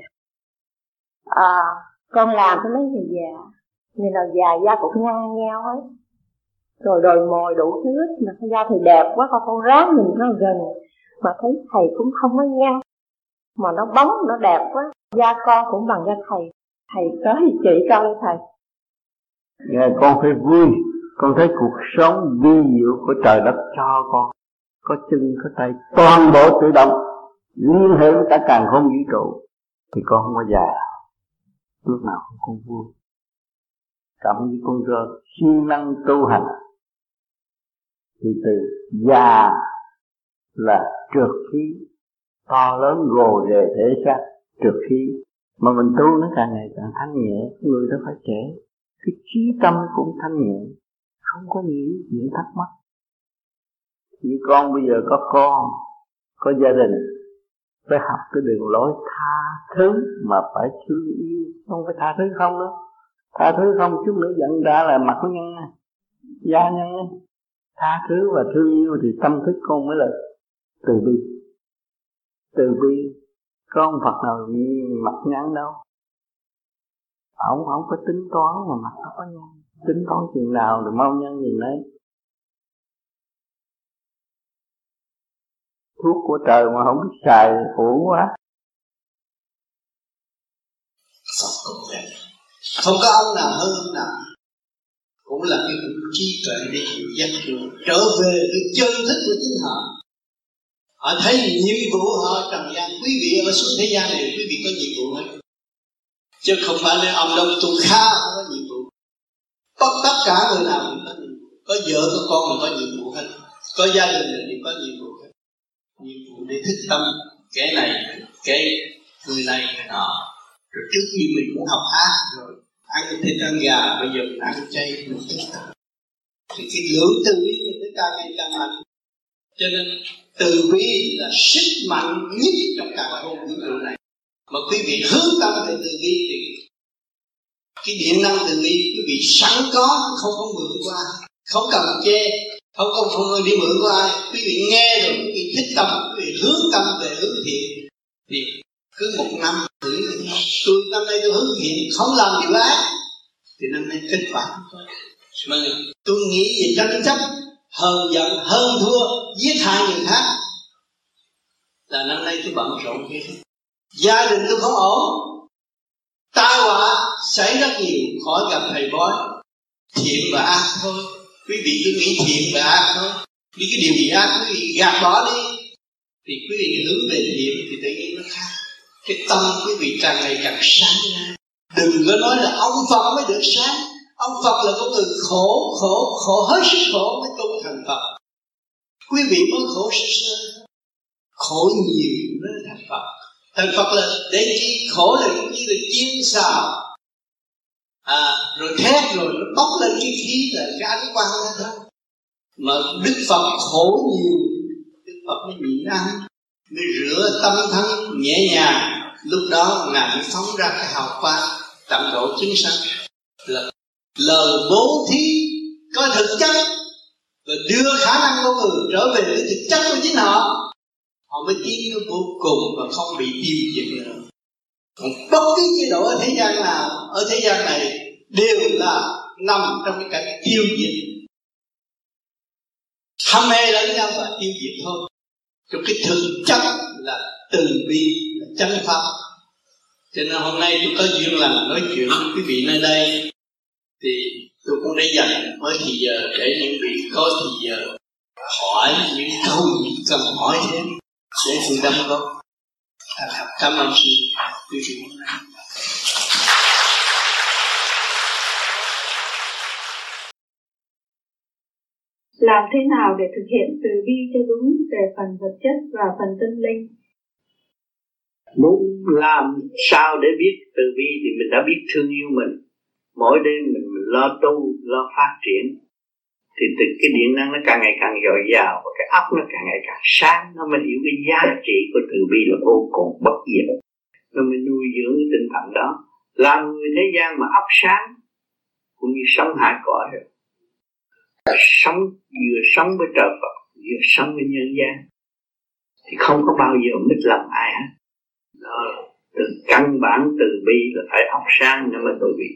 S17: Con làm cho mấy người già, người nào già da cũng nhăn nheo hết, rồi đồi mồi đủ thứ, mà da thầy đẹp quá, con ráng nhìn nó gần mà thấy thầy cũng không có nhăn, mà nó bóng nó đẹp quá. Da con cũng bằng da thầy có gì chỉ con đi thầy.
S4: Nghe con phải vui, con thấy cuộc sống vi diệu của trời đất cho con, có chân có tay, toàn bộ tự động liên hệ với cả càn khôn vũ trụ, thì con không có già, lúc nào cũng con vui. Cảm như con rơi siêng năng tu hành, thì từ già là trượt khí to lớn gồ ghề thể xác, trượt khí mà mình tu nó càng ngày càng thanh nhẹ, người đó phải trẻ, cái trí tâm cũng thanh nhẹ, không có nhiều chuyện thắc mắc. Như con bây giờ có con, có gia đình, phải học cái đường lối tha thứ mà phải thương yêu, không phải tha thứ không đâu. Tha thứ không chút nữa giận ra là mặt nó nhăn, da nhăn. Tha thứ và thương yêu thì tâm thức con mới là từ bi. Từ bi, có ông Phật nào mặt nhăn đâu. Ông có tính toán mà mặt nó có nhăn. Tính toán chừng nào thì mau nhăn gì đấy. Thuốc của trời mà không biết xài uổng quá. Phật cũng vậy, không có ông nào hơn ông nào, cũng là cái trí tuệ để chịu giác ngộ trở về với chân thức của chính họ. Họ thấy nhiệm vụ họ trần gian. Quý vị ở xuống thế gian này quý vị có nhiệm vụ hết, chứ không phải là ông đông tu khá không có nhiệm vụ. Tất cả người nào cũng có nhiệm vụ, có vợ có con mình có nhiệm vụ hết, có gia đình thì có nhiệm vụ hết. Nhiệm vụ để thức tâm cái này, cái người này người nọ. Rồi trước khi mình cũng học ác rồi ăn thịt ăn gà, bây giờ mình ăn chay mình thức tâm. Thì cái lượng từ bi nó càng ngày càng mạnh. Cho nên từ bi là sức mạnh nhất trong cả không vũ trụ này. Mà quý vị hướng tâm về từ bi thì cái điện năng từ bi quý vị sẵn có, không có mượn qua, không cần chê, không đi mượn qua ai. Quý vị nghe rồi quý vị thích tâm, quý vị hướng tâm về hướng thiện thì cứ một năm thử tôi năm nay tôi hướng thiện, không làm điều ác thì năm nay kết quả mà tôi nghĩ về tranh chấp, hờn giận, hơn thua, giết hại người khác là năm nay tôi bận rộn kia. Gia đình tôi không ổn, tai họa xảy rất nhiều, khỏi gặp thầy bói. Thiện và ác thôi, quý vị cứ nghĩ thiện và ác thôi, vì cái điều gì ác quý vị gạt bỏ đi, thì quý vị hướng về thiện thì tự nhiên nó khác. Cái tâm quý vị càng ngày càng sáng ra. Đừng có nói là ông Phật mới được sáng. Ông Phật là con người khổ hết sức khổ mới tu thành Phật. Quý vị mới khổ sơ, khổ nhiều mới thành Phật. Thành Phật là để chi? Khổ là cũng như là chiên xào, rồi thét rồi nó bốc lên cái khí là cái ánh quang ra thôi. Mà Đức Phật khổ nhiều, Đức Phật mới nhịn ăn, mới rửa tâm thân nhẹ nhàng. Lúc đó Ngài mới phóng ra cái hào quang tận độ chúng sanh. Là lời bố thí có thực chất và đưa khả năng của người trở về với thực chất của chính họ, họ mới tiến tới vô cùng và không bị tiêu diệt nữa. Còn bất cứ chế độ ở thế gian nào, ở thế gian này đều là nằm trong cái cảnh tiêu diệt, hăm mê lẫn nhau và tiêu diệt thôi. Trong cái thực chất là từ bi, là chánh pháp. Cho nên hôm nay tôi có duyên lành nói chuyện với quý vị nơi đây, thì tôi cũng đã dành mới thì giờ để những vị có thì giờ hỏi những câu gì cần hỏi thêm để sự đâm góp. Cảm ơn quý vị.
S17: Làm thế nào để thực hiện từ bi cho đúng về phần vật chất và phần tâm linh?
S4: Muốn làm sao để biết từ bi thì mình đã biết thương yêu mình. Mỗi đêm mình lo tu, lo phát triển, thì từ cái điện năng nó càng ngày càng dồi dào và cái óc nó càng ngày càng sáng. Nó mới hiểu cái giá trị của từ bi là vô cùng bất diệt. Nó mới nuôi dưỡng cái tinh thần đó. Làm người thế gian mà óc sáng cũng như sống hải cõi rồi. vừa sống với trời Phật, vừa sống với nhân gian, thì không có bao giờ mít lòng ai hết. Đó là từ căn bản từ bi, là phải óc sáng để mà từ bi.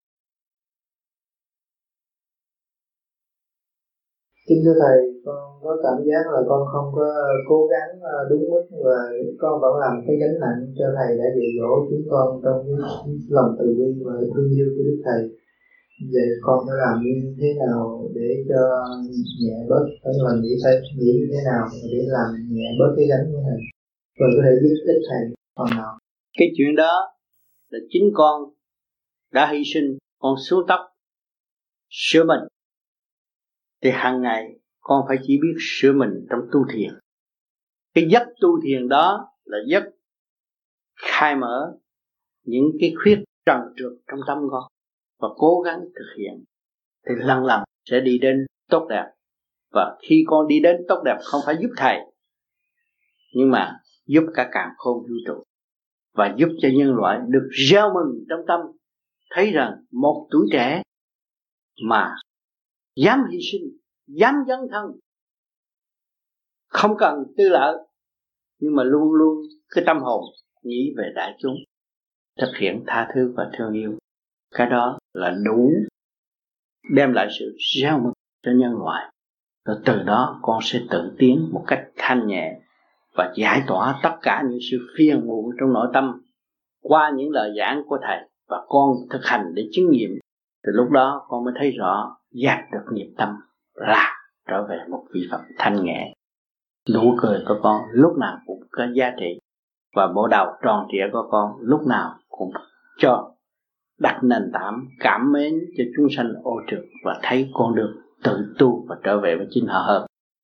S13: Kính thưa Thầy, con có cảm giác là con không có cố gắng đúng mức, và con vẫn làm cái gánh nặng cho Thầy đã dạy dỗ chúng con trong cái lòng từ bi và thương yêu của Đức Thầy. Vậy con phải làm như thế nào để cho nhẹ bớt, phải nghĩ như thế nào để làm nhẹ bớt cái gánh của Thầy, và có thể giúp ích Thầy phần nào?
S2: Cái chuyện đó là chính con đã hy sinh, con xuống tóc sửa mình, thì hàng ngày con phải chỉ biết sửa mình trong tu thiền. Cái giấc tu thiền đó là giấc khai mở những cái khuyết trần trượt trong tâm con, và cố gắng thực hiện thì lần lần sẽ đi đến tốt đẹp. Và khi con đi đến tốt đẹp không phải giúp Thầy, nhưng mà giúp cả càn khôn vũ trụ, và giúp cho nhân loại được reo mừng trong tâm, thấy rằng một tuổi trẻ mà dám hy sinh, dám dấn thân, không cần tư lợi, nhưng mà luôn luôn cái tâm hồn nghĩ về đại chúng, thực hiện tha thứ và thương yêu. Cái đó là đủ đem lại sự reo mừng cho nhân loại. Rồi từ đó con sẽ tự tiến một cách thanh nhẹ và giải tỏa tất cả những sự phiền muộn trong nội tâm qua những lời giảng của Thầy, và con thực hành để chứng nghiệm. Từ lúc đó con mới thấy rõ dẹp được nghiệp tâm, là trở về một vị Phật thanh nhẹ. Nụ cười của con lúc nào cũng có giá trị, và bộ đầu tròn trịa của con lúc nào cũng cho đặt nền tảng cảm mến cho chúng sanh ô trượt, và thấy con được tự tu và trở về với chính họ hơn.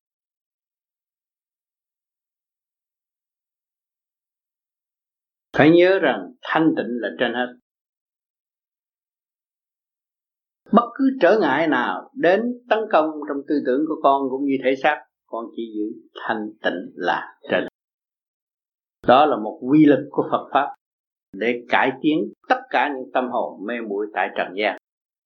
S2: Phải nhớ rằng thanh tịnh là trên hết. Bất cứ trở ngại nào đến tấn công trong tư tưởng của con cũng như thể xác, con chỉ giữ thanh tịnh là trên. Đó là một quy lực của Phật Pháp để cải tiến tất cả những tâm hồn mê muội tại trần gian.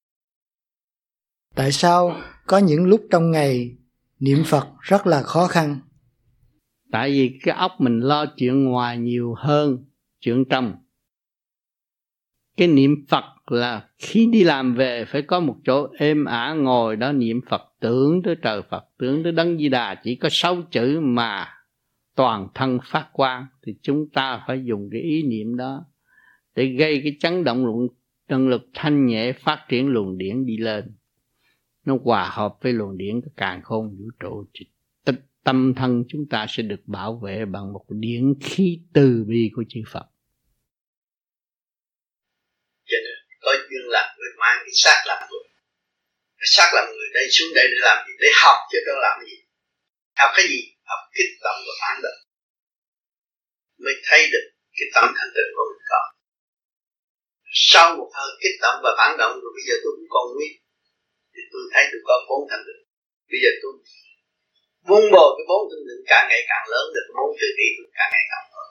S18: Tại sao có những lúc trong ngày niệm Phật rất là khó khăn?
S10: Tại vì cái óc mình lo chuyện ngoài nhiều hơn chuyện trong. Cái niệm Phật là khi đi làm về phải có một chỗ êm ả ngồi đó niệm Phật, tưởng tới trời Phật, tưởng tới Đấng Di Đà. Chỉ có 6 chữ mà toàn thân phát quang, thì chúng ta phải dùng cái ý niệm đó để gây cái chấn động năng lực thanh nhẹ, phát triển luồng điển đi lên. Nó hòa hợp với luồng điển của càn khôn vũ trụ. Tâm thân chúng ta sẽ được bảo vệ bằng một điển khí từ bi của chư Phật.
S4: Cho nên có duyên làm người mang cái xác làm người. Cái xác làm người đây xuống đây để làm gì? Để học chứ đâu làm gì. Học cái gì? Học kích động và phản động, mới thấy được cái tâm thanh tịnh của mình có. Sau một hơi kích động và phản động rồi bây giờ tôi cũng còn nguyên, thì tôi thấy tôi có 4 thanh tịnh. Bây giờ tôi vun bồi cái 4 thanh tịnh càng ngày càng lớn, được 4 từ bi tôi càng ngày càng lớn.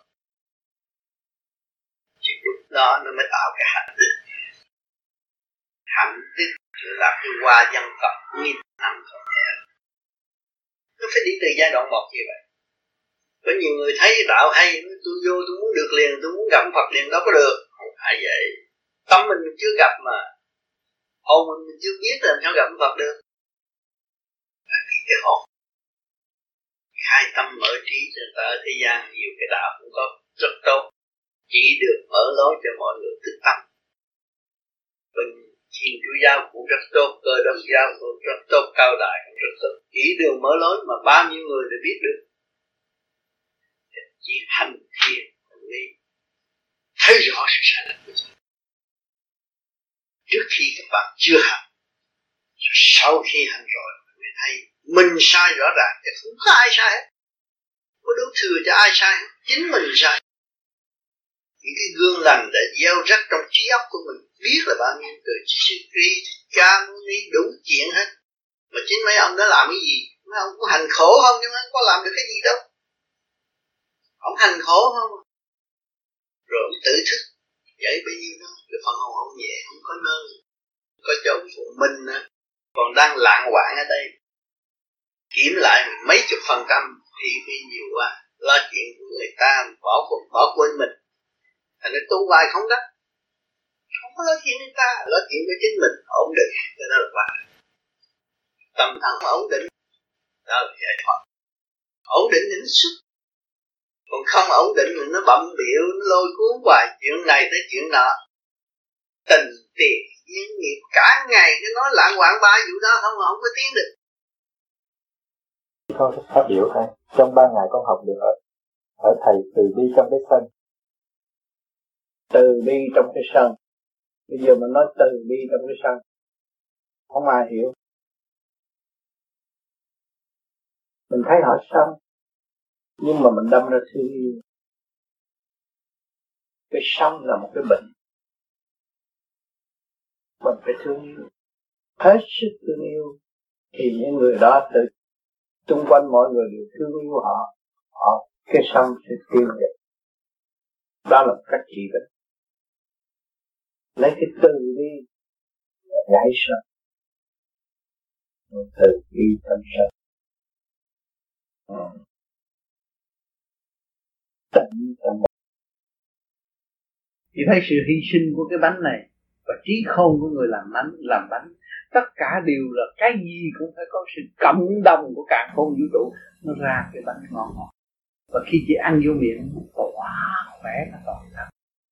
S4: Chỉ lúc đó nó mới tạo cái hạnh đức. Hạnh đức là cái hoa dân tộc nghìn năm không thể. Nó phải đi từ giai đoạn một như vậy. Có nhiều người thấy đạo hay, tôi vô tôi muốn được liền, tôi muốn gặp Phật liền, đâu có được. Không phải vậy. Tâm mình chưa gặp mà, hồn mình chưa biết làm sao gặp Phật được. Là cái hồn khai tâm mở trí, cho ở thế gian nhiều cái đạo cũng có rất tốt, chỉ được mở lối cho mọi người thức tâm. Bên Thiên Chúa giáo cũng rất tốt, Cơ Đốc giáo cũng rất tốt, Cao Đại cũng rất tốt, chỉ đường mở lối mà bao nhiêu người để biết được. Chỉ hành thiền đi thấy rõ sự sai lầm của mình trước khi các bạn chưa hành. Sau khi hành rồi mới thấy mình sai rõ ràng, chứ không có ai sai hết, có đủ thừa cho ai sai hết, chính mình sai. Những cái gương lành đã gieo rắc trong trí óc của mình, biết là bao nhiêu từ Chúa Christ, Cha Ni đủ chuyện hết, mà chính mấy ông đã làm cái gì? Mấy ông có hành khổ không, nhưng mà không có làm được cái gì đâu. Ông hành khổ không, rồi ông tự thức vậy bao nhiêu đó, cái phần hồn ông nhẹ, không có nơi, có chỗ phụ mình còn đang lạng hoạn ở đây. Kiểm lại mấy chục %, thì nhiều quá, lo chuyện của người ta, bỏ quên mình. Thành ra tu hoài không đắc. Không có lo chuyện người ta, lo chuyện của chính mình, ổn định, cho nó là quá. Tâm thần ổn định, đó là giải thoát. Ổn định thì nó xuất. Còn không ổn định thì nó bậm bịu, nó lôi cuốn hoài, chuyện này tới chuyện nọ. Tình tiền, duyên nghiệp, cả ngày cứ nói lạng hoạn ba vụ đó không có tiến được.
S13: Con phát biểu thôi. Trong 3 ngày con học được ở thầy từ bi trong cái sân. Từ bi trong cái sân. Bây giờ mình nói từ bi trong cái sân, không ai hiểu. Mình thấy họ sân, nhưng mà mình đâm ra thương yêu. Cái sân là một cái bệnh, mình phải thương yêu, hết sức thương yêu, thì những người đó tự xung quanh mọi người đều thương yêu họ cái sân sẽ tiêu diệt. Đó là cách trị bệnh. Lấy cái từ đi giải sân, từ bi tâm sân. Tận tâm.
S10: Chỉ thấy sự hy sinh của cái bánh này và trí khôn của người làm bánh, tất cả đều là cái gì cũng phải có sự cộng đồng của cả khôn vũ trụ, nó ra cái bánh ngon ngọt. Và khi chị ăn vô miệng nó quá khỏe, nó toàn thân.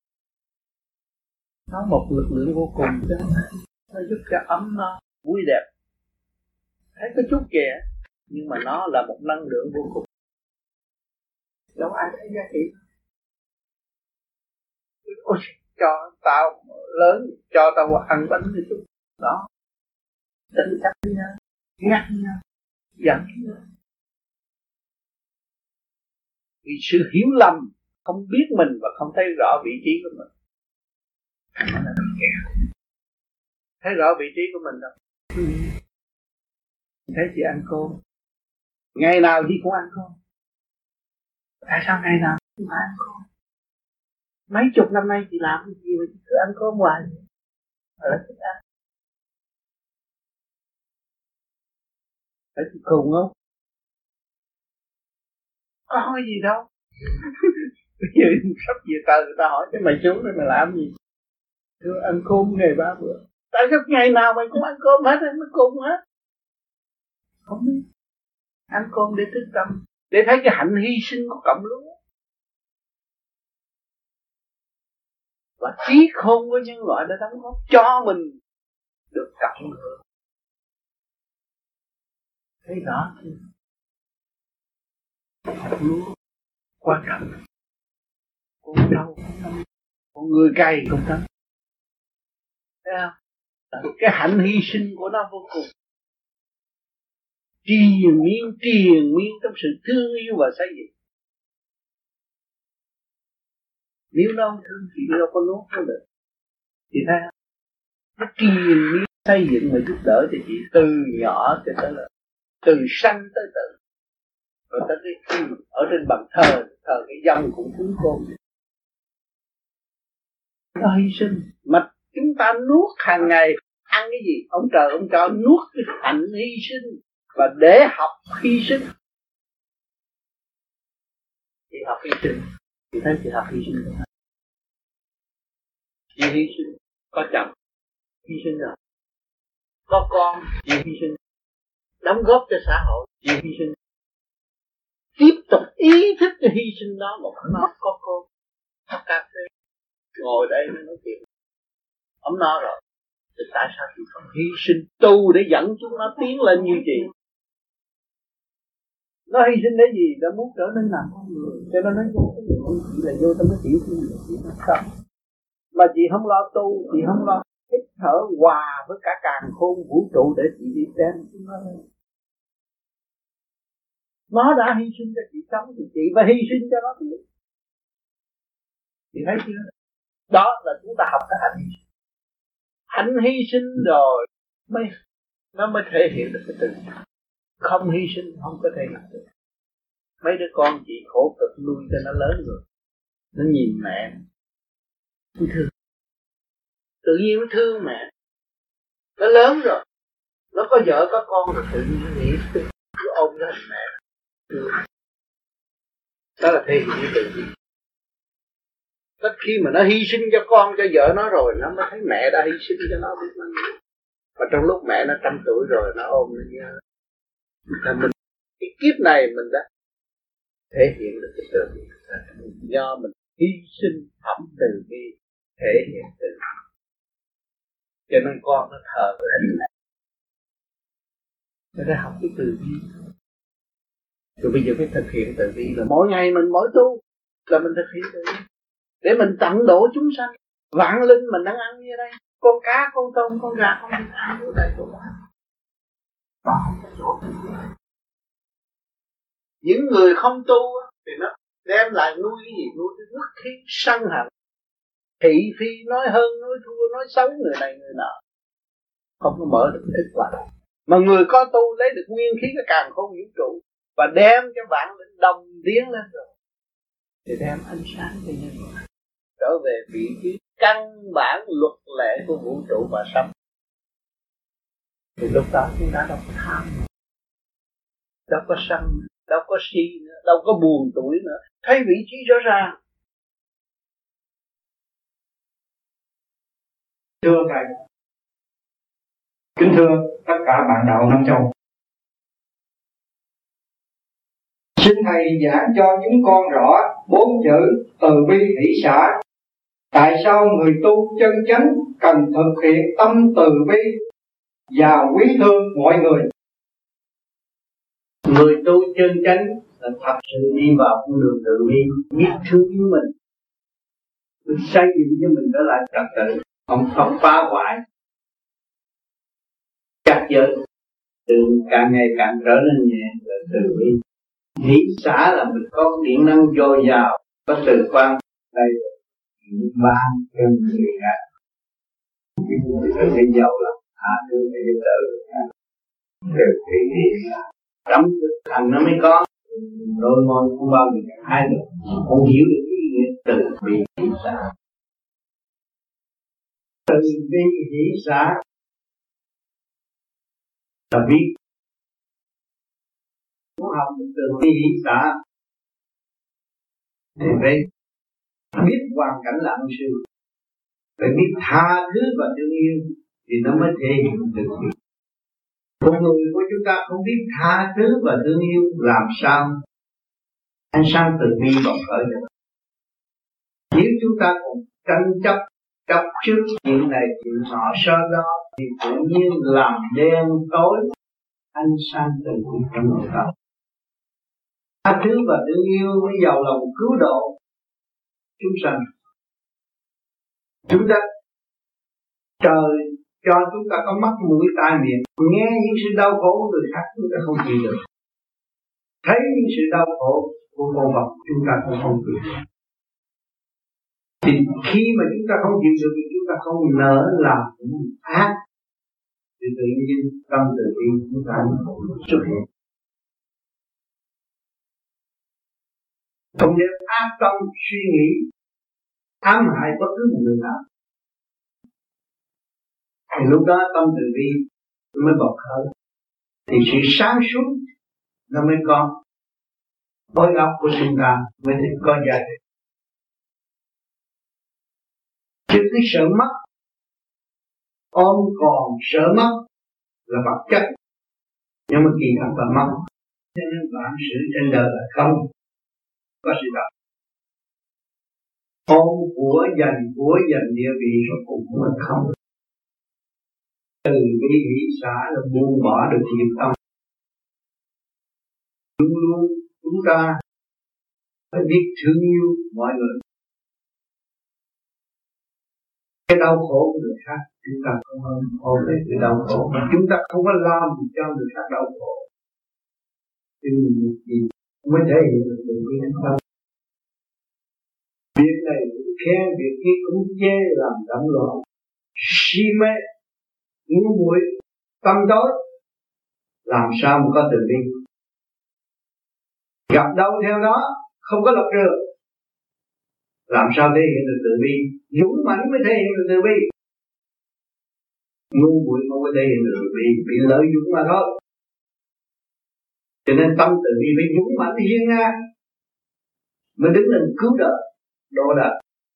S10: Nó một lực lượng vô cùng chứ, nó giúp cho ấm no, vui đẹp. Thấy có chút kìa, nhưng mà nó là một năng lượng vô cùng. Đâu ai thấy giá trị. Ôi, cho tao lớn, cho tao ăn bánh một chút. Đó. Tính chắc với nhau, nhắc với nhau, giận với nhau. Vì sự hiểu lầm, không biết mình và không thấy rõ vị trí của mình. Thấy rõ vị trí của mình đâu. Thấy chị ăn cơm, ngày nào chị cũng ăn cơm. Tại sao ngày nào chị phải ăn cơm? Mấy chục năm nay chị làm cái gì mà chị cứ ăn cơm hoài? Thích ăn. Phải chị cùng không? Có hỏi gì đâu. Bây giờ sắp về tờ người ta hỏi cái mày xuống đây mày làm gì? Tôi ăn cơm ngày 3 bữa. Tại sao ngày nào mày cũng ăn cơm hết, nó cùng hết? Không biết. Ăn cơm để thức tâm, để thấy cái hạnh hy sinh của cộng lúa. Và trí khôn của nhân loại đã đóng góp cho mình được cộng hưởng. Thấy rõ chưa? Hạt lúa quan trọng. Con trâu cũng tâm, con người cày cũng tâm. Thấy không? Cái hạnh hy sinh của nó vô cùng. Triền miên trong sự thương yêu và xây dựng. Nếu nó không thương thì đâu có nuốt nó được. Thì thấy không? Nó triền miên xây dựng và giúp đỡ cho chị từ nhỏ cho tới lớn, từ sanh tới tử. Rồi tới cái ở trên bàn thờ cái dòng cũng cúng côn. Nó hy sinh. Mà chúng ta nuốt hàng ngày, ăn cái gì? Ông trời ông cho nuốt cái hạnh hy sinh. Và để học hy sinh. Chị học hy sinh. Chị thấy chị học hy sinh rồi. Chị hy sinh. Có chồng, hy sinh rồi. Có con, chị hy sinh. Đóng góp cho xã hội, chị hy sinh. Tiếp tục ý thức cái hy sinh đó. Một nó có cô, có cà phê, ngồi đây mới nói chuyện. Ấm no rồi. Thì tại sao chị không hy sinh tu để dẫn chúng nó tiến lên như chị? Nó hy sinh để gì? Nó muốn trở nên làm con người. Cho nên nó vô cái gì chỉ là vô trong cái tiểu thiên địa chỉ nó không. Mà chị không lo tu, chị không lo hít thở hòa với cả càn khôn vũ trụ để chị đi xem chúng nó lên. Nó đã hy sinh cho chị sống thì chị phải hy sinh cho nó tiếp. Chị thấy chưa? Đó là chúng ta học cái hạnh hy sinh. Hạnh hy sinh rồi nó mới thể hiện được cái tình. Không hy sinh không có thể hiện được. Mấy đứa con chị khổ cực nuôi cho nó lớn rồi, nó nhìn mẹ nó thương, tự nhiên nó thương mẹ. Nó lớn rồi
S2: Nó có vợ có con rồi tự nhiên nghĩ cứ ôm nó thành mẹ. Đó là thể hiện cái từ bi. Tất khi mà nó hy sinh cho con cho vợ nó rồi, nó mới thấy mẹ đã hy sinh cho nó biết nó. Và trong lúc mẹ nó 100 tuổi rồi, nó ôm nó nhớ. Là mình cái kiếp này mình đã thể hiện được cái từ bi. Do mình hy sinh phẩm từ bi, thể hiện từ bi. Cho nên con nó thờ hình mẹ. Nó đã học cái từ bi. Rồi bây giờ phải thực hiện từ bi là mỗi ngày mình mỗi tu là mình thực hiện từ bi. Để mình tận độ chúng sanh. Vạn linh mình đang ăn như đây. Con cá, con tôm, con gà không được ăn ở đây của bạn. Đó không có chỗ tự bi. Những người không tu thì nó đem lại nuôi cái gì? Nuôi cái quốc khí sân hận, thị phi, nói hơn, nói thua, nói xấu người này người nọ. Không có mở được thức vào. Mà người có tu lấy được nguyên khí cái càn khôn vũ trụ và đem cho bạn đồng tiến lên rồi thì đem ánh sáng cho nhân loại trở về vị trí căn bản luật lệ của vũ trụ và sống. Thì lúc đó chúng ta đâu có tham, đâu có sân, đâu có si nữa, đâu có buồn tuổi nữa, thấy vị trí rõ ràng.
S13: Thưa Thầy, kính thưa tất cả bạn đạo Nam Châu, xin Thầy giảng cho chúng con rõ 4 chữ từ bi hỷ xả. Tại sao người tu chân chánh cần thực hiện tâm từ bi và quý thương mọi người?
S2: Người tu chân chánh là thật sự đi vào con đường từ bi, biết thương yêu mình xây dựng cho mình trở lại trật tự, không phá hoại, chặt chẽ, từ càng ngày càng trở nên nhẹ là từ bi. Hỷ xả là mình có điện năng dồi dào, có từ quan đây ban cho người khác. Cái người giàu là thứ để tự từ thể hiện là trong thực hành nó mới có. Đôi môi không bao giờ hai được, không hiểu được ý nghĩa từ bi hỷ xả. Từ bi hỷ xả là biết. Muốn học được từ bi hỷ xả thì phải biết hoàn cảnh là ân sư, phải biết tha thứ và thương yêu thì nó mới thể hiện được. Con người của chúng ta không biết tha thứ và thương yêu, làm sao ánh sáng từ bi bộc khởi được? Nếu chúng ta còn tranh chấp trước chuyện này chuyện nọ sau đó thì tự nhiên làm đen tối ánh sáng từ bi trong nội tâm. Tha thứ và thương yêu mới giàu lòng cứu độ chúng sanh. Chúng ta trời cho chúng ta có mắt mũi tai miệng, nghe những sự đau khổ của người khác chúng ta không chịu được, thấy những sự đau khổ của con vật chúng ta cũng không chịu được. Thì khi mà chúng ta không chịu được thì chúng ta không nỡ làm những ác thì tự nhiên tâm từ bi chúng ta xuất hiện. Không để ác tâm suy nghĩ ám hại bất cứ một người nào. Thì lúc đó tâm từ bi mới bộc khởi, thì sự sáng suốt nó mới có, khối óc của chúng ta mới thấy có giá trị. Chứ cái sợ mất, ôm còn sợ mất là vật chất, nhưng mà kỳ thật là mất. Cho nên vạn sự trên đời là không có sự thật. Ôm của dành địa vị rồi cũng là không. Từ bi hỷ xả là buông bỏ được thiện tâm. Luôn luôn chúng ta phải biết thương yêu mọi người. Cái đau khổ của người khác chúng ta không ôm lấy cái đau khổ, mà chúng ta không có làm cho người khác đau khổ. Thì mình mới thể hiện được từ bi tâm. Việc này cũng khen, việc kia cũng chê, làm đậm loạn, si mê, những buổi tâm tối, làm sao mà có từ bi? Gặp đâu theo đó, không có lập trường, làm sao thể hiện được từ bi? Dũng mãnh mới thể hiện được từ bi.
S4: ngu muội không có thể hiện được, bị lợi dụng mà thôi. Cho nên tâm từ bi phải dũng mãnh hiên ngang, mới đứng lên cứu đời, độ đời,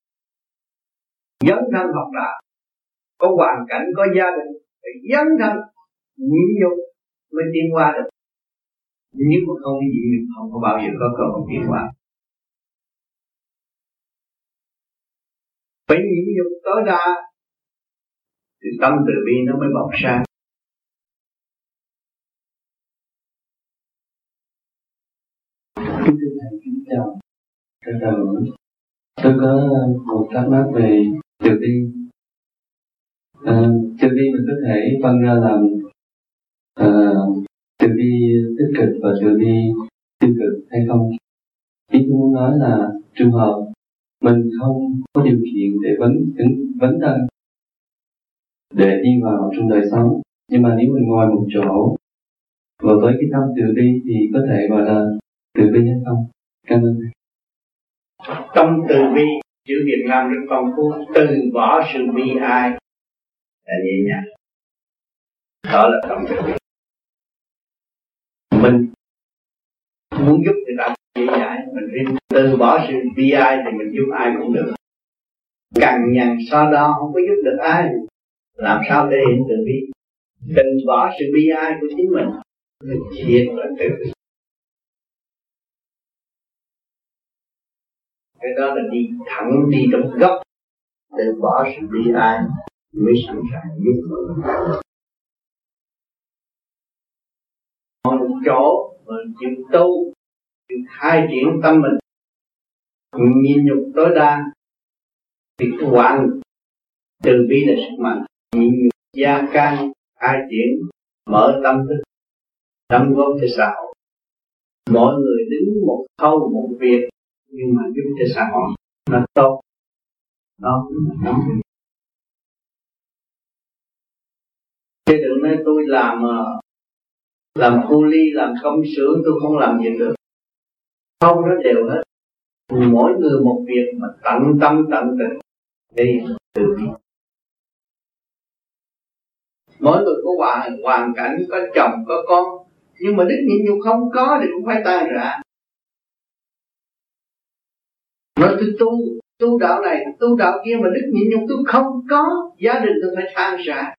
S4: dấn thân học đạo. Có hoàn cảnh, có gia đình, phải dấn thân nhịn nhục mới tiến qua được. Nếu mà không nhịn nhục không có bao giờ có cơ hội tiến qua. Phải nhịn nhục tối đa thì tâm từ bi nó mới bộc sáng.
S19: Kính thưa thầy, kính chào. Tôi có một thắc mắc về từ bi. Từ bi mình có thể phân ra làm từ bi tích cực và từ bi tiêu cực hay không? Ý tôi muốn nói là trường hợp mình không có điều kiện để vấn thân để đi vào trong đời sống, nhưng mà nếu mình ngồi một chỗ và với cái tâm từ bi thì có thể gọi là từ bi hay không? Cảm ơn thầy.
S4: Tâm từ bi chữ Việt Nam rất phong phú, từ bỏ sự bi ai là nhẹ nhàng, đó là tâm từ bi. Mình muốn giúp người ta dễ dãi, mình phải từ bỏ sự bi ai thì mình giúp ai cũng được. Cằn nhằn so đo không có giúp được ai, làm sao để hiện từ bi? Từ bỏ sự bi ai của chính mình hiện là từ bi. Cái đó là đi thẳng đi trong gốc, từ bỏ sự bi ai mới sẵn sàng giúp người. Ngồi một chỗ mình chịu tu, chịu khai triển tâm mình, nhịn nhục tối đa thì hoàn từ bi là sức mạnh. Nhịn nhục gia can khai triển mở tâm thức, đóng góp cho xã hội. Mọi người đứng một khâu một việc nhưng mà giúp cho xã hội nó tốt, đó cũng là nắm được. Chứ đừng nói tôi làm cu ly, làm công xưởng, tôi không làm gì được. Không, nó đều hết. Mỗi người một việc mà tận tâm tận tình đi từ bi. Mỗi người có hoàn cảnh, có chồng, có con, nhưng mà đức nhịn nhục không có thì cũng phải tan rã. Nói tôi tu đạo này, tu đạo kia mà đức nhịn nhục tôi không có, gia đình tôi phải tan rã.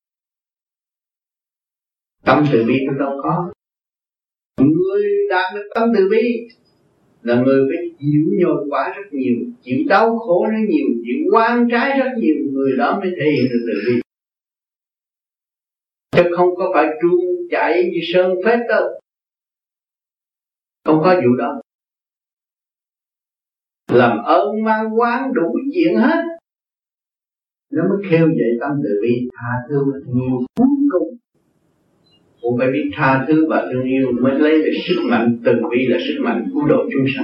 S4: Tâm từ bi tôi đâu có. Người đạt được tâm từ bi là người phải chịu nhồi quả rất nhiều, chịu đau khổ rất nhiều, chịu oan trái rất nhiều, người đó mới thể hiện được từ bi. Chứ không có phải truông chạy như sơn phết đâu, không có vụ đó. Làm ơn mang quán đủ chuyện hết, nó mới khêu dậy tâm từ bi, tha thứ và thương yêu cuối cùng. Cũng phải biết tha thứ và thương yêu mới lấy được sức mạnh. Từ bi là sức mạnh cứu độ chúng sanh.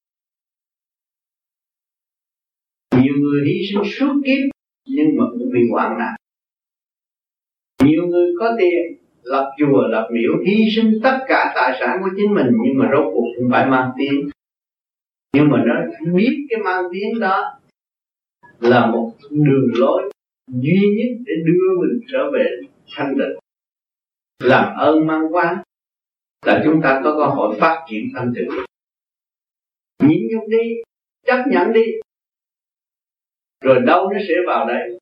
S4: Nhiều người hy sinh suốt kiếp nhưng mà cũng bị hoạn nạn. Nhiều người có tiền lập chùa lập miếu, hy sinh tất cả tài sản của chính mình, nhưng mà rốt cuộc cũng phải mang tiếng. Nhưng mà nó biết cái mang tiếng đó là một đường lối duy nhất để đưa mình trở về thanh định. Làm ơn mang quán là chúng ta có cơ hội phát triển tâm từ bi. Nhịn nhục đi, chấp nhận đi, rồi đâu nó sẽ vào đấy.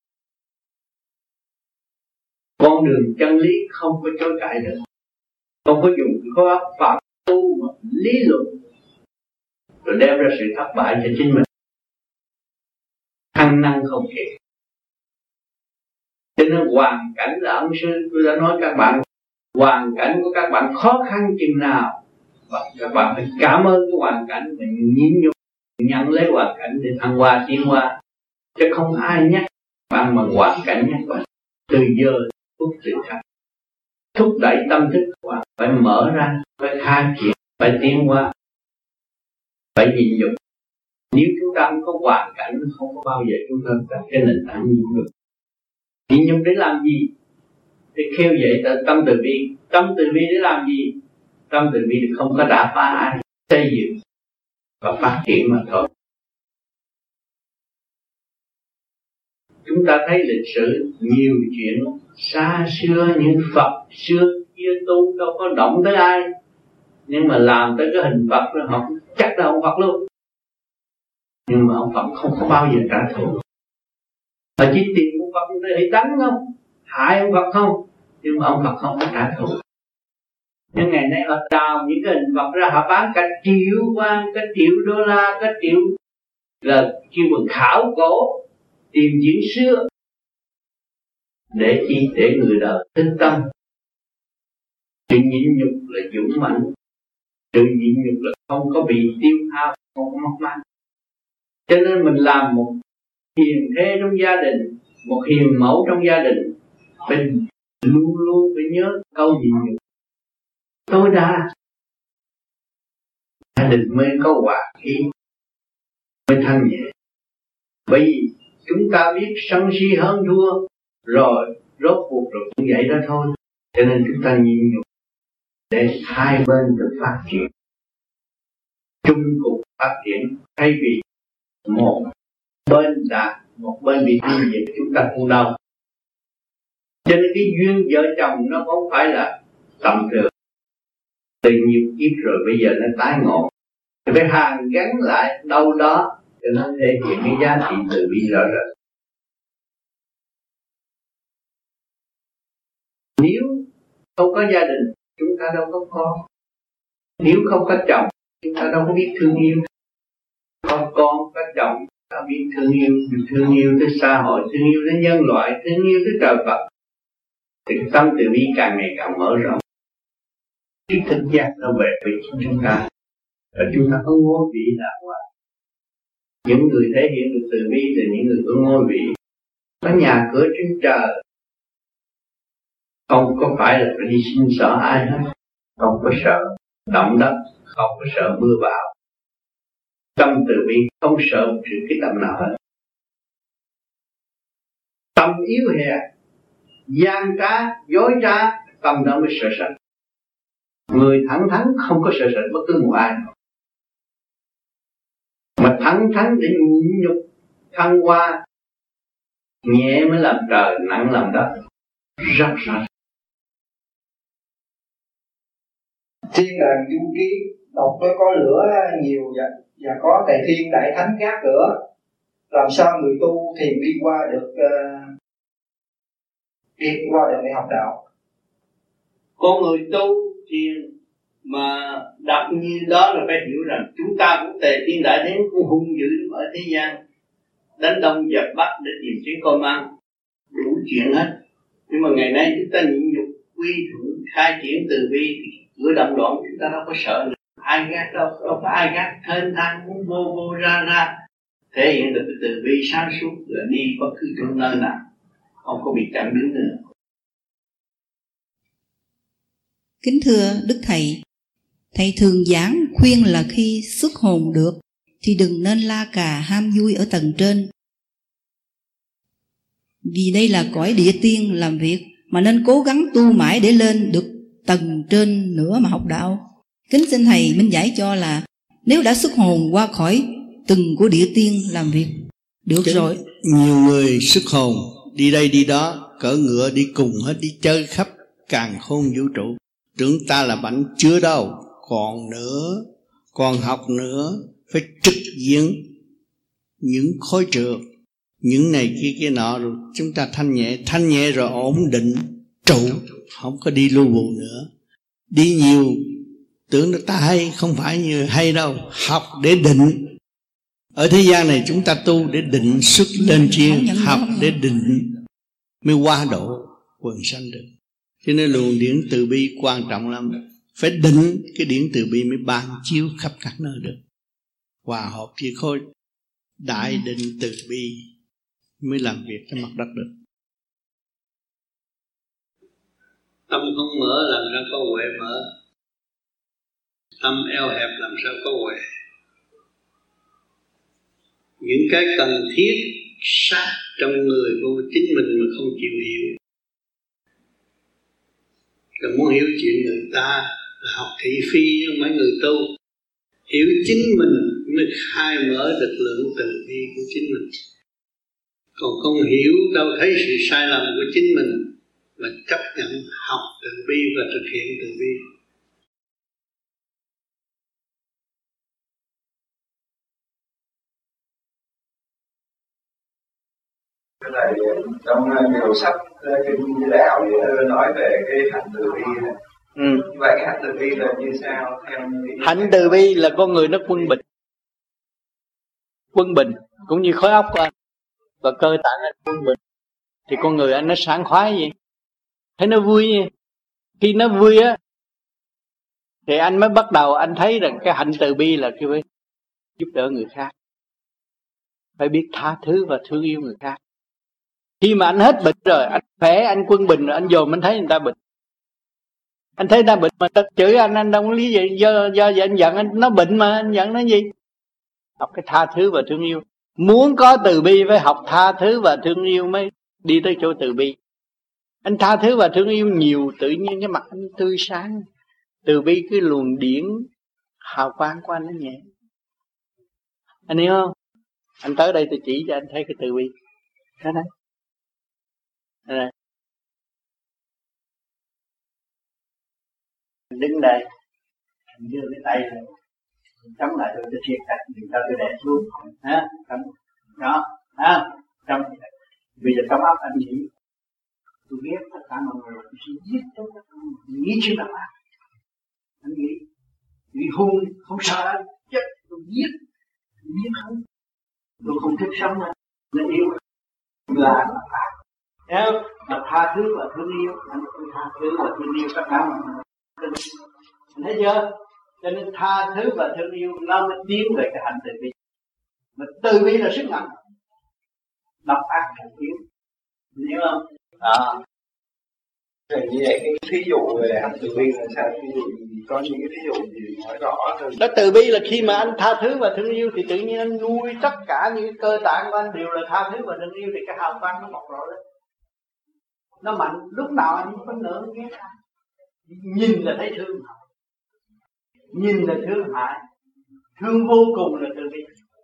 S4: Con đường chân lý không có chối cãi được, không có dùng khối óc phạm tu mà lý luận rồi đem ra sự thất bại cho chính mình. Ăn năn không kịp. Cho nên hoàn cảnh là ông sư, tôi đã nói các bạn, hoàn cảnh của các bạn khó khăn chừng nào và các bạn phải cảm ơn cái hoàn cảnh và nhịn nhục nhận lấy hoàn cảnh để thăng hoa tiến hoa. Chứ không ai nhắc bạn mà hoàn cảnh nhắc bạn. Từ giờ phút tự khắc thúc đẩy tâm thức của bạn phải mở ra, phải khai triển, phải tiến hóa, phải nhịn nhục. Nếu chúng ta không có hoàn cảnh, không có bao giờ chúng ta đặt cái nền tảng nhịn nhục. Nhịn nhục để làm gì? Để khêu dậy tâm từ bi. Tâm từ bi để làm gì? Tâm từ bi thì không có đả phá ai, xây dựng và phát triển mà thôi.
S10: Chúng ta thấy lịch sử nhiều chuyện xa xưa, những Phật xưa kia tu đâu có động tới ai, nhưng mà làm tới cái hình Phật rồi họ chắc là ông Phật luôn. Nhưng mà ông Phật không có bao giờ trả thù. Họ chỉ tìm ông Phật để đánh không, hại ông Phật không, nhưng mà ông Phật không có trả thù. Nhưng ngày nay họ đào những cái hình Phật ra, họ bán cả triệu quan, cả triệu đô la, cả triệu, là kêu bằng khảo cổ, tìm chuyện xưa để chi, để người đời tin tâm. Sự nhịn nhục là dũng mạnh, sự nhịn nhục là không có bị tiêu hao, không có mất mát. Cho nên mình làm một hiền thê trong gia đình, một hiền mẫu trong gia đình, mình luôn luôn phải nhớ câu nhịn nhục tối đa, gia đình mới có hòa khí, mới thanh nhẹ. Bởi vì chúng ta biết sân si hơn thua rồi, rốt cuộc rồi cũng vậy đó thôi. Cho nên chúng ta nhịn nhục để hai bên được phát triển, chung cùng phát triển, thay vì một bên đạt, một bên bị tiêu diệt, chúng ta cũng đau. Cho nên cái duyên vợ chồng nó không phải là tầm thường. Từ nhiều kiếp rồi bây giờ nó tái ngộ, phải hàn gắn lại đâu đó cho nó thể hiện cái giá trị từ bi rõ rệt. Nếu không có gia đình, chúng ta đâu có con. Nếu không có chồng, chúng ta đâu có biết thương yêu. Có con, có chồng, ta biết thương yêu tới xã hội, thương yêu tới nhân loại, thương yêu tới trời Phật. Thì tâm từ bi càng ngày càng mở rộng. Ý thức giác nó về với chúng ta, và chúng ta có ngôi vị đàng hoàng. Những người thể hiện được từ bi là những người có ngôi vị, có nhà cửa trên trời, không có phải là phải đi xin sợ ai hết, không có sợ động đất, không có sợ mưa bão. Tâm từ bi không sợ một sự kích động nào hết. Tâm yếu hèn, gian trá, dối trá, tâm đó mới sợ sệt. Người thẳng thắn không có sợ sệt bất cứ một ai. Mà thẳng thắn để nhịn nhục, thăng hoa, nhẹ mới làm trời, nặng làm đất. Rất rõ.
S13: Thiên đàng du ký đọc có lửa nhiều và có tề thiên đại thánh gác lửa. Làm sao người tu thiền đi qua được để học đạo?
S10: Con người tu thiền mà đọc như đó là phải hiểu rằng chúng ta cũng tề thiên đại thánh, cũng hung dữ ở thế gian, đánh đông dẹp bắc để tìm kiếm cơm ăn, đủ chuyện hết. Nhưng mà ngày nay chúng ta nhịn nhục, quy thuận, khai triển từ bi, thì cửa động đoạn chúng ta đâu có sợ nữa. Ai gác đâu có ai gác, thênh thang muốn vô ra thể hiện được cái từ bi sáng suốt là đi bất cứ chỗ nơi nào, không có bị chặn đứng nữa.
S16: Kính thưa Đức Thầy, Thầy thường giảng khuyên là khi xuất hồn được thì đừng nên la cà ham vui ở tầng trên, vì đây là cõi địa tiên làm việc, mà nên cố gắng tu mãi để lên được tầng trên nữa mà học đạo. Kính xin Thầy minh giải cho là nếu đã xuất hồn qua khỏi từng của địa tiên làm việc được rồi.
S10: Nhiều người xuất hồn đi đây đi đó, cỡ ngựa đi cùng hết, đi chơi khắp càn khôn vũ trụ. Tưởng ta là bảnh chưa đâu, còn nữa, còn học nữa, phải trực diện những khối trượt, những này kia nọ, rồi chúng ta thanh nhẹ rồi ổn định trụ, không có đi lu bù nữa. Đi nhiều tưởng là ta hay, không phải như hay đâu. Học để định. Ở thế gian này chúng ta tu để định xuất lên trên, học để định mới qua độ quần sanh được. Cho nên luồng điển từ bi quan trọng lắm. Phải định cái điển từ bi mới ban chiếu khắp các nơi được. Hòa hợp với khối đại định từ bi mới làm việc trên mặt đất được. Tâm không mở làm sao có huệ mở. Tâm eo hẹp làm sao có huệ. Những cái cần thiết sát trong người của chính mình mà không chịu hiểu, rồi muốn hiểu chuyện người ta là học thị phi với mấy người tu. Hiểu chính mình mới khai mở được lượng từ bi của chính mình.
S4: Còn không hiểu đâu thấy sự sai lầm của chính mình mà chấp nhận học từ bi và thực hiện từ bi.
S13: Cái này trong nhiều sách kinh đạo thì nói về cái hạnh từ bi này. Vậy cái hạnh từ bi là như sao?
S10: Hạnh từ bi là con người nó quân bình. Quân bình cũng như khối óc của anh và cơ tạng anh quân bình thì con người anh nó sảng khoái gì, thấy nó vui gì. Khi nó vui á thì anh mới bắt đầu anh thấy rằng cái hạnh từ bi là cái phải giúp đỡ người khác, phải biết tha thứ và thương yêu người khác. Khi mà anh hết bệnh rồi, anh khỏe, anh quân bình rồi, anh dòm anh thấy người ta bệnh, anh thấy người ta bệnh mà ta chửi anh đâu có lý gì do anh giận anh, nó bệnh mà anh giận nó gì. Học cái tha thứ và thương yêu. Muốn có từ bi phải học tha thứ và thương yêu mới đi tới chỗ từ bi. Anh tha thứ và thương yêu nhiều, tự nhiên cái mặt anh tươi sáng. Từ bi cái luồng điển hào quang của anh nó nhẹ. Anh hiểu không? Anh tới đây tôi chỉ cho anh thấy cái từ bi. Đó đấy. Đây. Anh đứng đây, anh đưa cái tay này, chống lại tôi siết chặt, đừng cho tôi đè xuống, ha, đó, ha, trong bây giờ trong óc anh nghĩ, tôi ghét tất cả mọi người, tôi sẽ giết tất cả mọi người, nghĩ chuyện nào ạ? Anh nghĩ hung, không sợ anh, chết, tôi giết không, tôi không thích sống nữa, nó yêu là theo mà tha thứ và thương yêu, anh tha thứ và thương yêu tất cả mọi người, anh thấy chưa? Cho nên tha thứ và thương yêu nó mới tiến về cái hạnh từ bi. Mà từ bi là sức mạnh, độc ác thành yếu, hiểu không? Đó.
S13: Vậy như vậy cái thí dụ về hạnh từ bi là sao? Ví dụ có những cái thí dụ gì nói rõ hơn?
S10: Đó, từ bi là khi mà anh tha thứ và thương yêu thì tự nhiên anh nuôi tất cả những cơ tạng của anh đều là tha thứ và thương yêu, thì cái hào quang nó bộc lộ lên. Nó mạnh, lúc nào anh cũng có nỡ ghét anh. Nhìn là thấy thương hại, nhìn là thương hại, thương vô cùng là từ bi.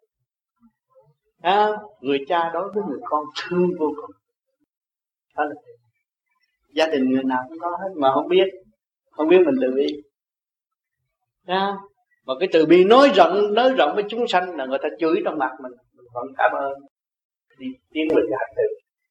S10: Người cha đối với người con thương vô cùng. Đó là gia đình người nào cũng có hết mà không biết mình từ bi. Mà cái từ bi nói rộng với chúng sanh là người ta chửi trong mặt mình vẫn cảm ơn, đi tiến về cái hạnh từ.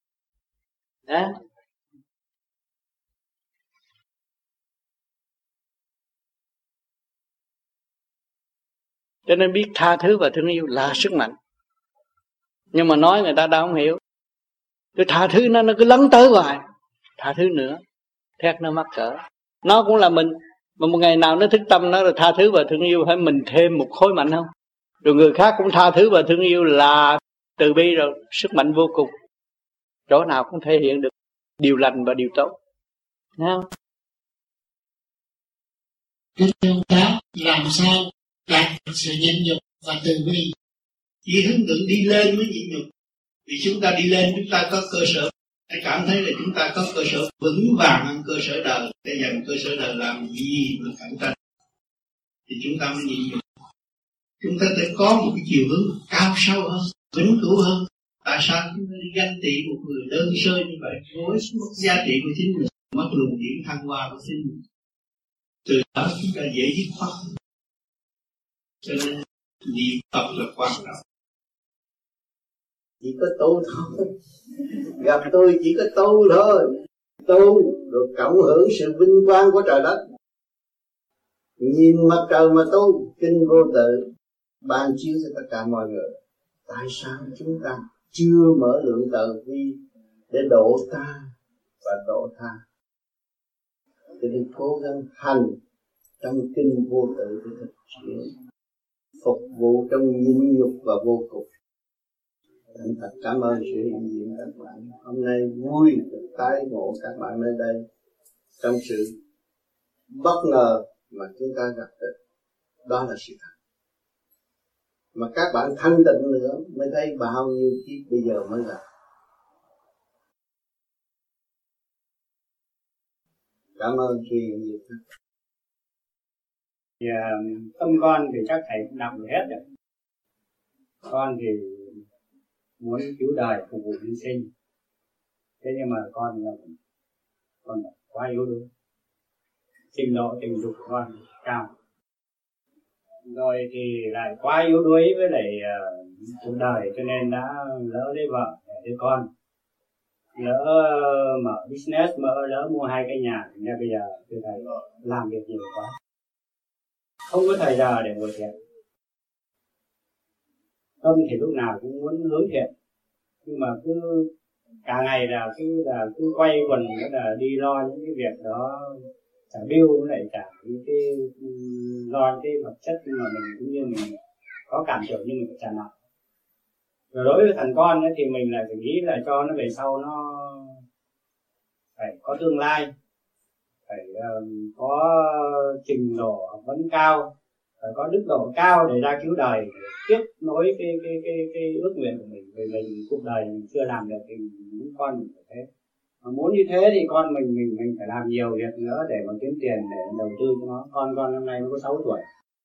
S10: Cho nên biết tha thứ và thương yêu là sức mạnh. Nhưng mà nói người ta đâu không hiểu. Cái tha thứ nó cứ lấn tới hoài. Tha thứ nữa, thét nó mắc cỡ. Nó cũng là mình. Mà một ngày nào nó thức tâm nó là tha thứ và thương yêu, phải mình thêm một khối mạnh không? Rồi người khác cũng tha thứ và thương yêu là từ bi rồi, sức mạnh vô cùng. Chỗ nào cũng thể hiện được điều lành và điều tốt. Thấy không?
S18: Kính thưa ông Tám, làm sao đạt được sự nhịn nhục và từ bi? Chỉ hướng tượng đi lên mới nhịn nhục. Vì chúng ta đi lên, chúng ta có cơ sở, phải cảm thấy là chúng ta có cơ sở vững vàng hơn cơ sở đời. Để dành cơ sở đời làm gì mà cạnh tranh, thì chúng ta mới nhịn nhục. Chúng ta phải có một cái chiều hướng cao sâu hơn, vĩnh cửu hơn. Tại sao chúng ta đi ganh tị một người đơn sơ như vậy, với mất giá trị của chính mình, mất luồng điển thăng hoa của chính mình. Từ đó chúng ta dễ dứt khoát. Cho nên niệm Phật là quan trọng.
S4: Chỉ có tu thôi, gặp tôi chỉ có tu thôi, tu rồi cộng hưởng sự vinh quang của trời đất. Nhìn mặt trời mà tu, kinh vô tự ban chiếu cho tất cả mọi người. Tại sao chúng ta chưa mở lượng từ bi để độ ta và độ tha? Thì đi cố gắng hành trong kinh vô tự để thực hiện, phục vụ trong nhịn nhục và vô cùng. Thành thật cảm ơn sự hiện diện các bạn. Hôm nay vui được tái ngộ các bạn nơi đây trong sự bất ngờ mà chúng ta gặp được. Đó là sự thật. Mà các bạn thanh tịnh nữa mới thấy bao nhiêu kiếp bây giờ mới gặp. Cảm ơn sự hiện diện.
S20: Tâm con thì các thầy cũng nằm hết rồi. Con thì muốn cứu đời phục vụ nhân sinh. Thế nhưng mà con là quá yếu đuối, trình độ tình dục của con cao, rồi thì lại quá yếu đuối với lại cuộc đời, cho nên đã lỡ lấy vợ để con, lỡ mở business, lỡ mua 2 cái nhà, nên bây giờ thưa thầy làm việc nhiều quá, không có thời giờ để ngồi thiền. Tâm thì lúc nào cũng muốn hướng thiện, nhưng mà cứ cả ngày là cứ quay quần là đi lo những cái việc đó, trả bill với lại trả những cái lo cái vật chất, nhưng mà mình cũng như mình có cảm tưởng như mình phải trả nợ. Rồi đối với thằng con ấy, thì mình lại phải nghĩ là cho nó về sau nó phải có tương lai, phải có trình độ học vấn cao, phải có đức độ cao để ra cứu đời, để tiếp nối cái ước nguyện của mình. Vì mình cuộc đời mình chưa làm được thì muốn con mình phải thế. Mà muốn như thế thì con mình phải làm nhiều việc nữa để mà kiếm tiền để đầu tư cho nó. Con năm nay nó có 6 tuổi.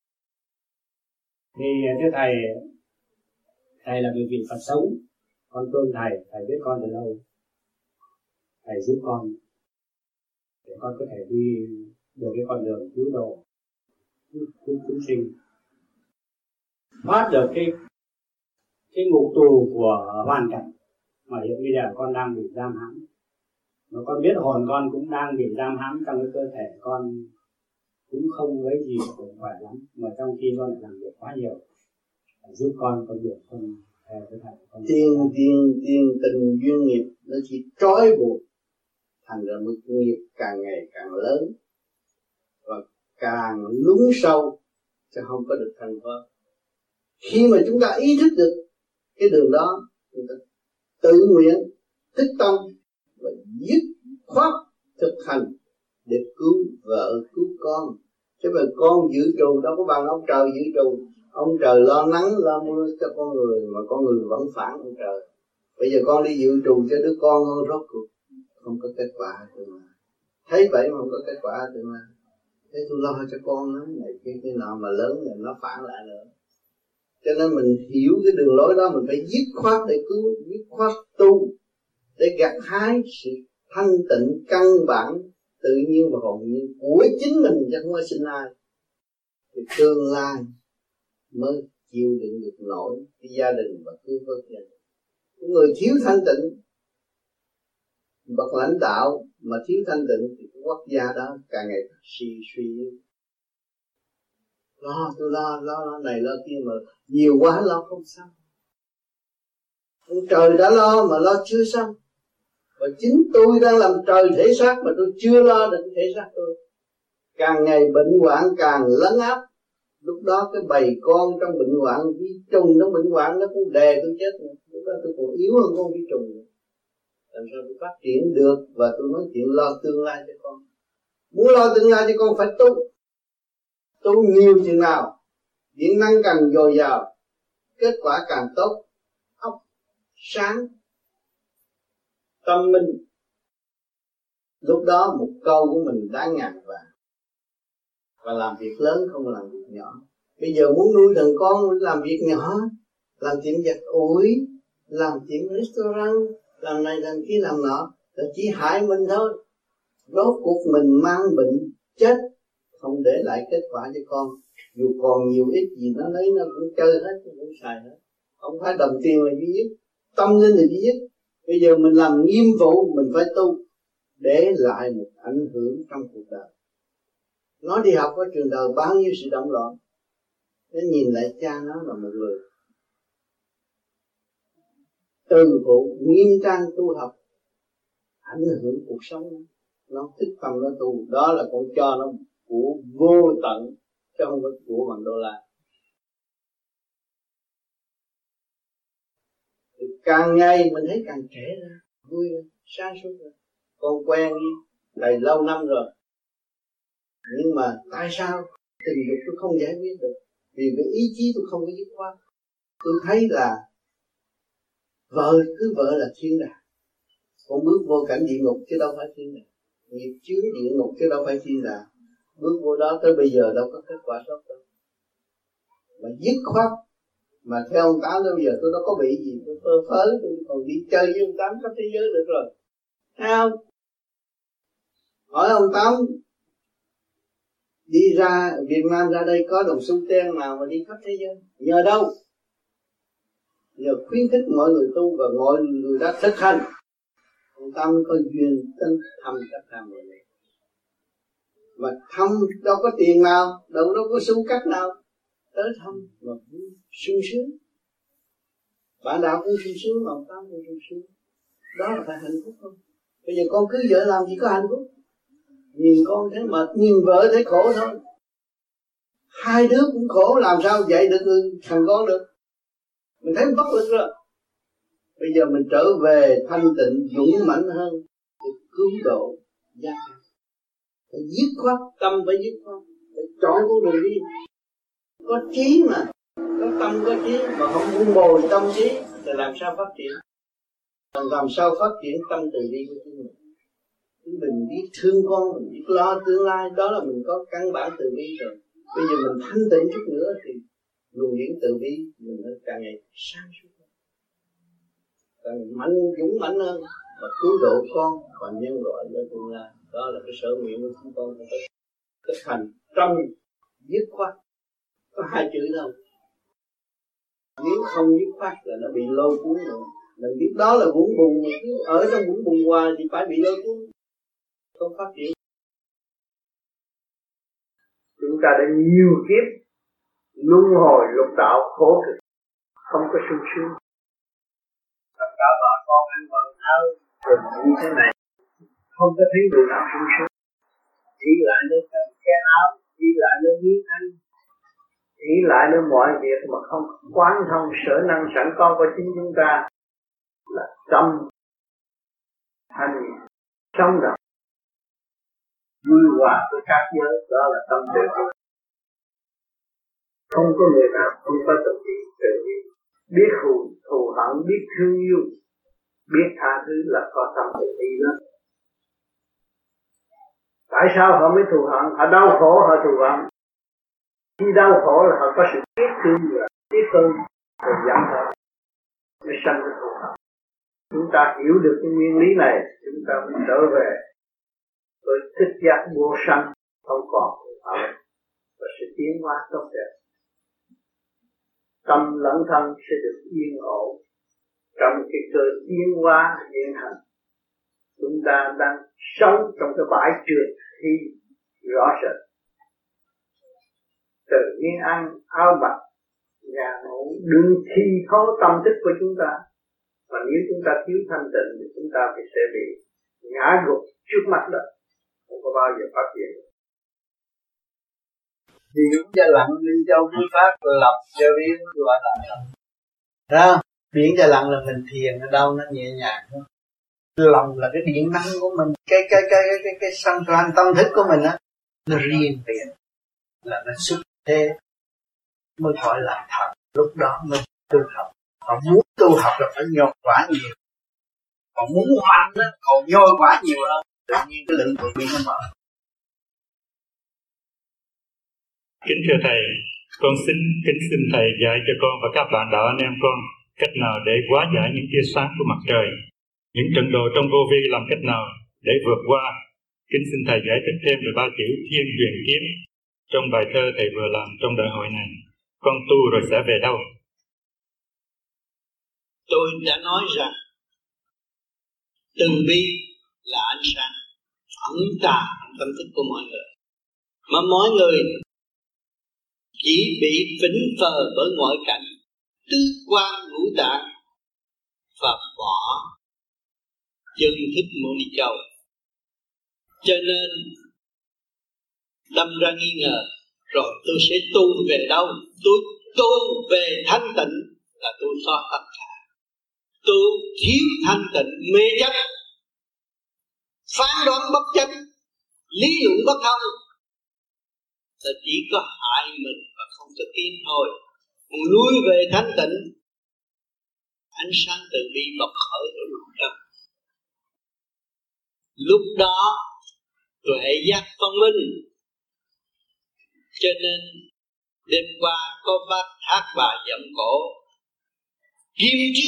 S20: Thì thưa thầy là một vị Phật sống, con thương thầy biết con từ lâu, thầy giúp con để con có thể đi được cái con đường cứu độ chúng sinh, thoát được cái ngục tù của hoàn cảnh mà hiện bây giờ con đang bị giam hãm. Mà con biết hồn con cũng đang bị giam hãm trong cái cơ thể con, cũng không lấy gì cũng khỏe lắm, mà trong khi con lại làm việc quá nhiều, giúp con được con theo cái thầy.
S4: Tiền tình duyên nghiệp nó chỉ trói buộc, thành ra một nghiệp càng ngày càng lớn và càng lún sâu, chứ không có được thành công. Khi mà chúng ta ý thức được cái đường đó, chúng ta tự nguyện thức tâm và dứt khoát thực hành để cứu vợ cứu con. Chứ mà con dự trù đâu có bằng ông trời dự trù. Ông trời lo nắng lo mưa cho con người, mà con người vẫn phản ông trời. Bây giờ con đi dự trù cho đứa con rốt cuộc không có kết quả tương lai. Thấy vậy mà không có kết quả tương lai. Thế tôi lo cho con nó này cái nọ, mà lớn rồi nó phản lại nữa. Cho nên mình hiểu cái đường lối đó, mình phải dứt khoát để cứu, dứt khoát tu để gặt hái sự thanh tịnh căn bản tự nhiên và hồn nhiên của chính mình, chứ không có xin ai. Thì tương lai mới chịu đựng được nổi cái gia đình và cứu vớt gia đình. Người thiếu thanh tịnh, bậc lãnh đạo mà thiếu thanh tịnh thì cái quốc gia đó càng ngày càng suy yếu. Tôi lo này lo kia, mà nhiều quá lo không xong. Ông trời đã lo mà lo chưa xong. Và chính tôi đang làm trời thể xác mà tôi chưa lo được thể xác tôi. Càng ngày bệnh hoạn càng lấn áp. Lúc đó cái bầy con trong bệnh hoạn, vi trùng trong bệnh hoạn nó cũng đè tôi chết. Lúc đó tôi còn yếu hơn con vi trùng. Làm sao tôi phát triển được? Và tôi nói chuyện lo tương lai cho con. Muốn lo tương lai cho con phải tu nhiều chừng nào, điện năng càng dồi dào, kết quả càng tốt, óc sáng, tâm minh. Lúc đó một câu của mình đáng ngàn vàng. Và làm việc lớn không làm việc nhỏ. Bây giờ muốn nuôi thằng con làm việc nhỏ, làm tiệm giặt ủi, làm tiệm restaurant, làm này làm kia làm nọ, là chỉ hại mình thôi. Rốt cuộc mình mang bệnh chết, không để lại kết quả cho con. Dù còn nhiều ít gì nó lấy nó cũng chơi hết, nó cũng xài hết. Không phải đồng tiền là duy nhất, tâm linh là duy nhất. Bây giờ mình làm nghiêm vụ, mình phải tu để lại một ảnh hưởng trong cuộc đời. Nó đi học ở trường đời bao nhiêu sự động loạn, nó nhìn lại cha nó là một người từ phụ nghiêm trang tu học, ảnh hưởng cuộc sống nó thức tâm nó tu. Đó là con cho nó của vô tận, chứ không phải của bằng đô la. Càng ngày mình thấy càng trẻ ra, vui ra, sáng suốt ra. Con quen đi đầy lâu năm rồi, nhưng mà tại sao tình dục tôi không giải quyết được? Vì cái ý chí tôi không có dứt khoát. Tôi thấy là vợ là thiên đàng, con bước vô cảnh địa ngục chứ đâu phải thiên đàng. Nghiệp chướng địa ngục chứ đâu phải thiên đàng. Bước vô đó tới bây giờ đâu có kết quả tốt đâu. Mà dứt khoát Mà theo ông Tám bây giờ tôi đâu có bị gì, tôi phơ phới, tôi còn đi chơi với ông Tám khắp thế giới được rồi. Thấy không? Hỏi ông Tám đi ra Việt Nam ra đây có đồng xu ten nào mà đi khắp thế giới? Nhờ đâu? Nhờ khuyến khích mọi người tu và mọi người đã thực hành. Ông Tám mới có duyên tính thăm các thằng người này. Mà thăm đâu có tiền nào, đâu có xu cắt nào. Tới thăm mà cũng sung sướng. Bạn đạo cũng sung sướng, ông Tám cũng sung sướng. Đó là phải hạnh phúc không? Bây giờ con cưới vợ làm gì có hạnh phúc? Nhìn con thấy mệt, nhìn vợ thấy khổ thôi. Hai đứa cũng khổ, làm sao dạy được thằng con được? Mình thấy bất lực rồi. Bây giờ mình trở về thanh tịnh, dũng mãnh hơn để cứu độ gia đình. Phải dứt khoát, tâm phải dứt khoát, phải chọn con đường đi. Có trí mà, có tâm có trí mà không buông bồi tâm trí thì làm sao phát triển? Làm sao phát triển tâm từ bi của chúng mình? Mình biết thương con, mình biết lo tương lai, đó là mình có căn bản từ bi rồi. Bây giờ mình thanh tịnh chút nữa thì luồng điển từ bi mình nó càng ngày sáng suốt, càng mạnh dũng mãnh hơn và cứu độ con và nhân loại ở tương lai. Đó là cái sở nguyện của chúng con phải thực hành trong dứt khoát. Có hai chữ thôi. Nếu không dứt khoát là nó bị lôi cuốn rồi. Mình biết đó là vũng bùn, mà cứ ở trong vũng bùn hoài thì phải bị lôi cuốn, không phát triển. Chúng ta đã nhiều kiếp luân hồi lục đạo khổ cực, không có sung sướng. Tất cả bà con ăn bận áo rồi như thế này, không có thấy người nào sung sướng. Chỉ lại nơi cái áo, chỉ lại nơi miếng ăn, chỉ lại nơi mọi việc mà không quán thông sở năng sẵn có của chính chúng ta là tâm thanh sống động vui hòa với các giới. Đó là tâm từ bi. Không có người nào không có tâm từ bi. Biết thù hận, biết thương yêu, biết tha thứ là có tâm từ bi đó. Tại sao họ mới thù hận? Họ đau khổ họ thù hận. Khi đau khổ là họ có sự biết thương và biết ơn rồi giận họ mới sanh cái thù hận. Chúng ta hiểu được cái nguyên lý này, chúng ta mới trở về với thích giác vô sanh, không còn thù hận và sự tiến hóa tốt đẹp. Tâm lẫn thân sẽ được yên ổn trong cái cơ tiến hóa hiện hành. Chúng ta đang sống trong cái bãi trượt thi rõ rệt. Từ miếng ăn, áo mặc, nhà ngủ, đừng thi thố tâm thức của chúng ta. Mà nếu chúng ta thiếu thanh tịnh thì chúng ta sẽ bị ngã gục trước mắt đó, không có bao giờ phát triển. Điển cho lặng đi châu quý pháp lập cho biến gọi là đó. Điển cho lặng là mình thiền ở đâu nó nhẹ nhàng thôi. Lòng là cái điện năng của mình, cái sanh toan tâm thức của mình á, nó riêng biệt là nó xuất thế mới gọi là thật. Lúc đó mới tu học. Họ muốn tu học là phải nhồi quả nhiều, họ muốn mạnh á còn nhồi quả nhiều hơn, tự nhiên cái lượng từ bi nó mở.
S15: Kính thưa thầy, con kính xin thầy dạy cho con và các bạn đạo anh em con cách nào để hóa giải những tia sáng của mặt trời, những trận đồ trong vô vi làm cách nào để vượt qua. Kính xin thầy giải thích thêm về ba chữ thiên huyền kiếm trong bài thơ thầy vừa làm trong đại hội này. Con tu rồi sẽ về đâu?
S2: Tôi đã nói rằng từ bi là ánh sáng ẩn tàng tâm thức của mọi người, mà mọi người chỉ bị vĩnh phờ bởi ngoại cảnh tứ quan ngũ tạng và bỏ chân thức Mâu Ni Châu, cho nên đâm ra nghi ngờ rồi tôi sẽ tu về đâu? Tôi tu về thanh tịnh là tôi xóa tất cả. Tôi thiếu thanh tịnh mê chấp, phán đoán bất chánh, lý luận bất thông, là chỉ có hại mình và không có tiến thôi. Còn lui về thanh tịnh, ánh sáng từ bi bộc khởi ở lục tâm. Lúc đó tuệ giác phân minh. Cho nên Đêm qua có bác hát bài giọng cổ kim trí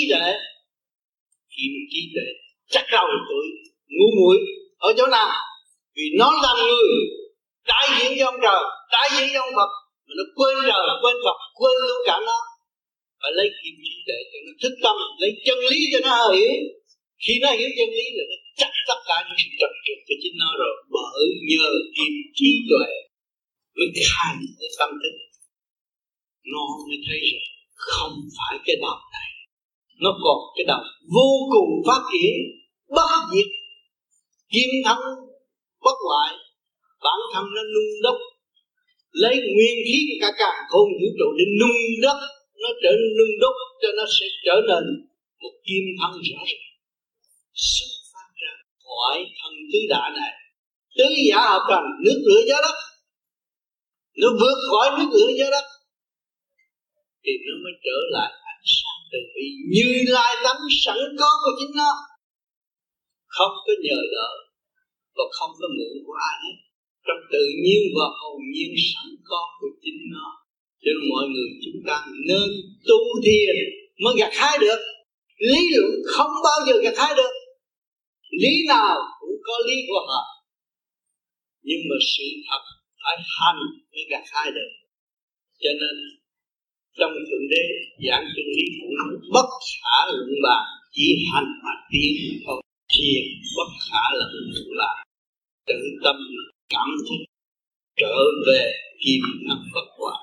S2: tuệ chắc đầu tuổi ngu muội ở chỗ nào? Vì nó là người đại diện cho ông trời, đại diện cho ông Phật, mà nó quên trời, quên Phật, quên luôn cả nó. Phải lấy kim trí tuệ cho nó thức tâm, lấy chân lý cho nó hiểu. Khi nó hiểu chân lý là nó chắc tất cả những sự trật trượt của chính nó rồi. Bởi nhờ kim trí tuệ mới khai cái tâm thức, nó mới thấy rằng không phải cái đầu này, nó còn cái đầu vô cùng phát triển, bất diệt, kim thân bất hoại. Bản thân nó nung đốc, lấy nguyên khí của cả càn khôn vũ trụ để nung đất, nó trở nên nung đốc cho nó sẽ trở nên một kim thân rõ ràng, xuất phát ra khỏi thân tứ đại này, tứ giả hợp thành, nước lửa gió đất. Nó vượt khỏi nước lửa gió đất thì nó mới trở lại ánh sáng từ bi như lai tánh sẵn có của chính nó, không có nhờ đỡ và không có mượn của ai hết, trong tự nhiên và hồn nhiên sẵn có của chính nó. Cho nên mọi người chúng ta nên tu thiền mới gặt hái được. Lý luận không bao giờ gặt hái được, lý nào cũng có lý của họ, nhưng mà sự thật phải hành mới gặt hái được. Cho nên trong Thượng Đế giảng chân lý cũng nói bất khả luận bàn, chỉ hành mà tiến thôi. Thiền bất khả là luận bàn, tự tâm cảm thức trở về kim năng Phật quả.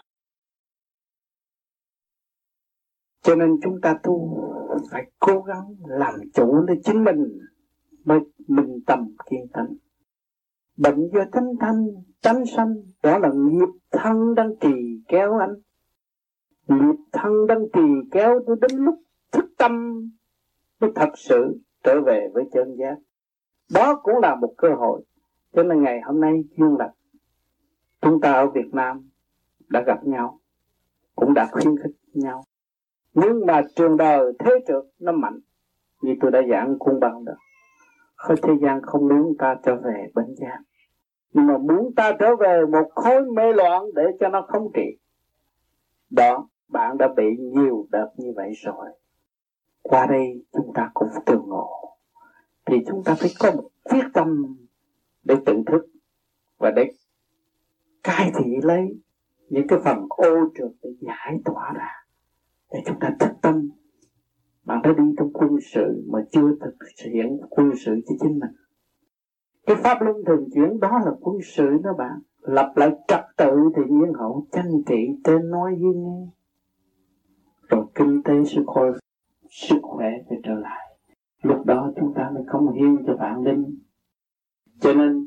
S13: Cho nên chúng ta tu phải cố gắng làm chủ lấy chính mình mới minh tâm kiên tánh. Bệnh do tánh sanh, đó là nghiệp thân đang trì kéo anh. Nghiệp thân đang trì kéo đến lúc thức tâm mới thật sự trở về với chân giác. Đó cũng là một cơ hội. Cho nên ngày hôm nay duyên lành, chúng ta ở Việt Nam đã gặp nhau, cũng đã khuyến khích nhau. Nhưng mà trường đời thế trượt nó mạnh, như tôi đã giảng cung bằng đó. Khối thế gian không muốn ta trở về bệnh giác, nhưng mà muốn ta trở về một khối mê loạn để cho nó không trị. Đó, bạn đã bị nhiều đợt như vậy rồi. Qua đây chúng ta cũng tương ngộ, thì chúng ta phải có một quyết tâm để tự thức và để cai thị lấy những cái phần ô trượt để giải tỏa ra, để chúng ta thức tâm. Bạn đã đi trong quân sự mà chưa thực hiện quân sự cho chính mình. Cái pháp luân thường chuyển đó là quân sự đó bạn. Lập lại trật tự thì nhiên hậu, tranh trị tên nói với nghe. Rồi kinh tế sức khỏe sẽ trở lại. Lúc đó chúng ta mới cống hiến cho vạn linh. Cho nên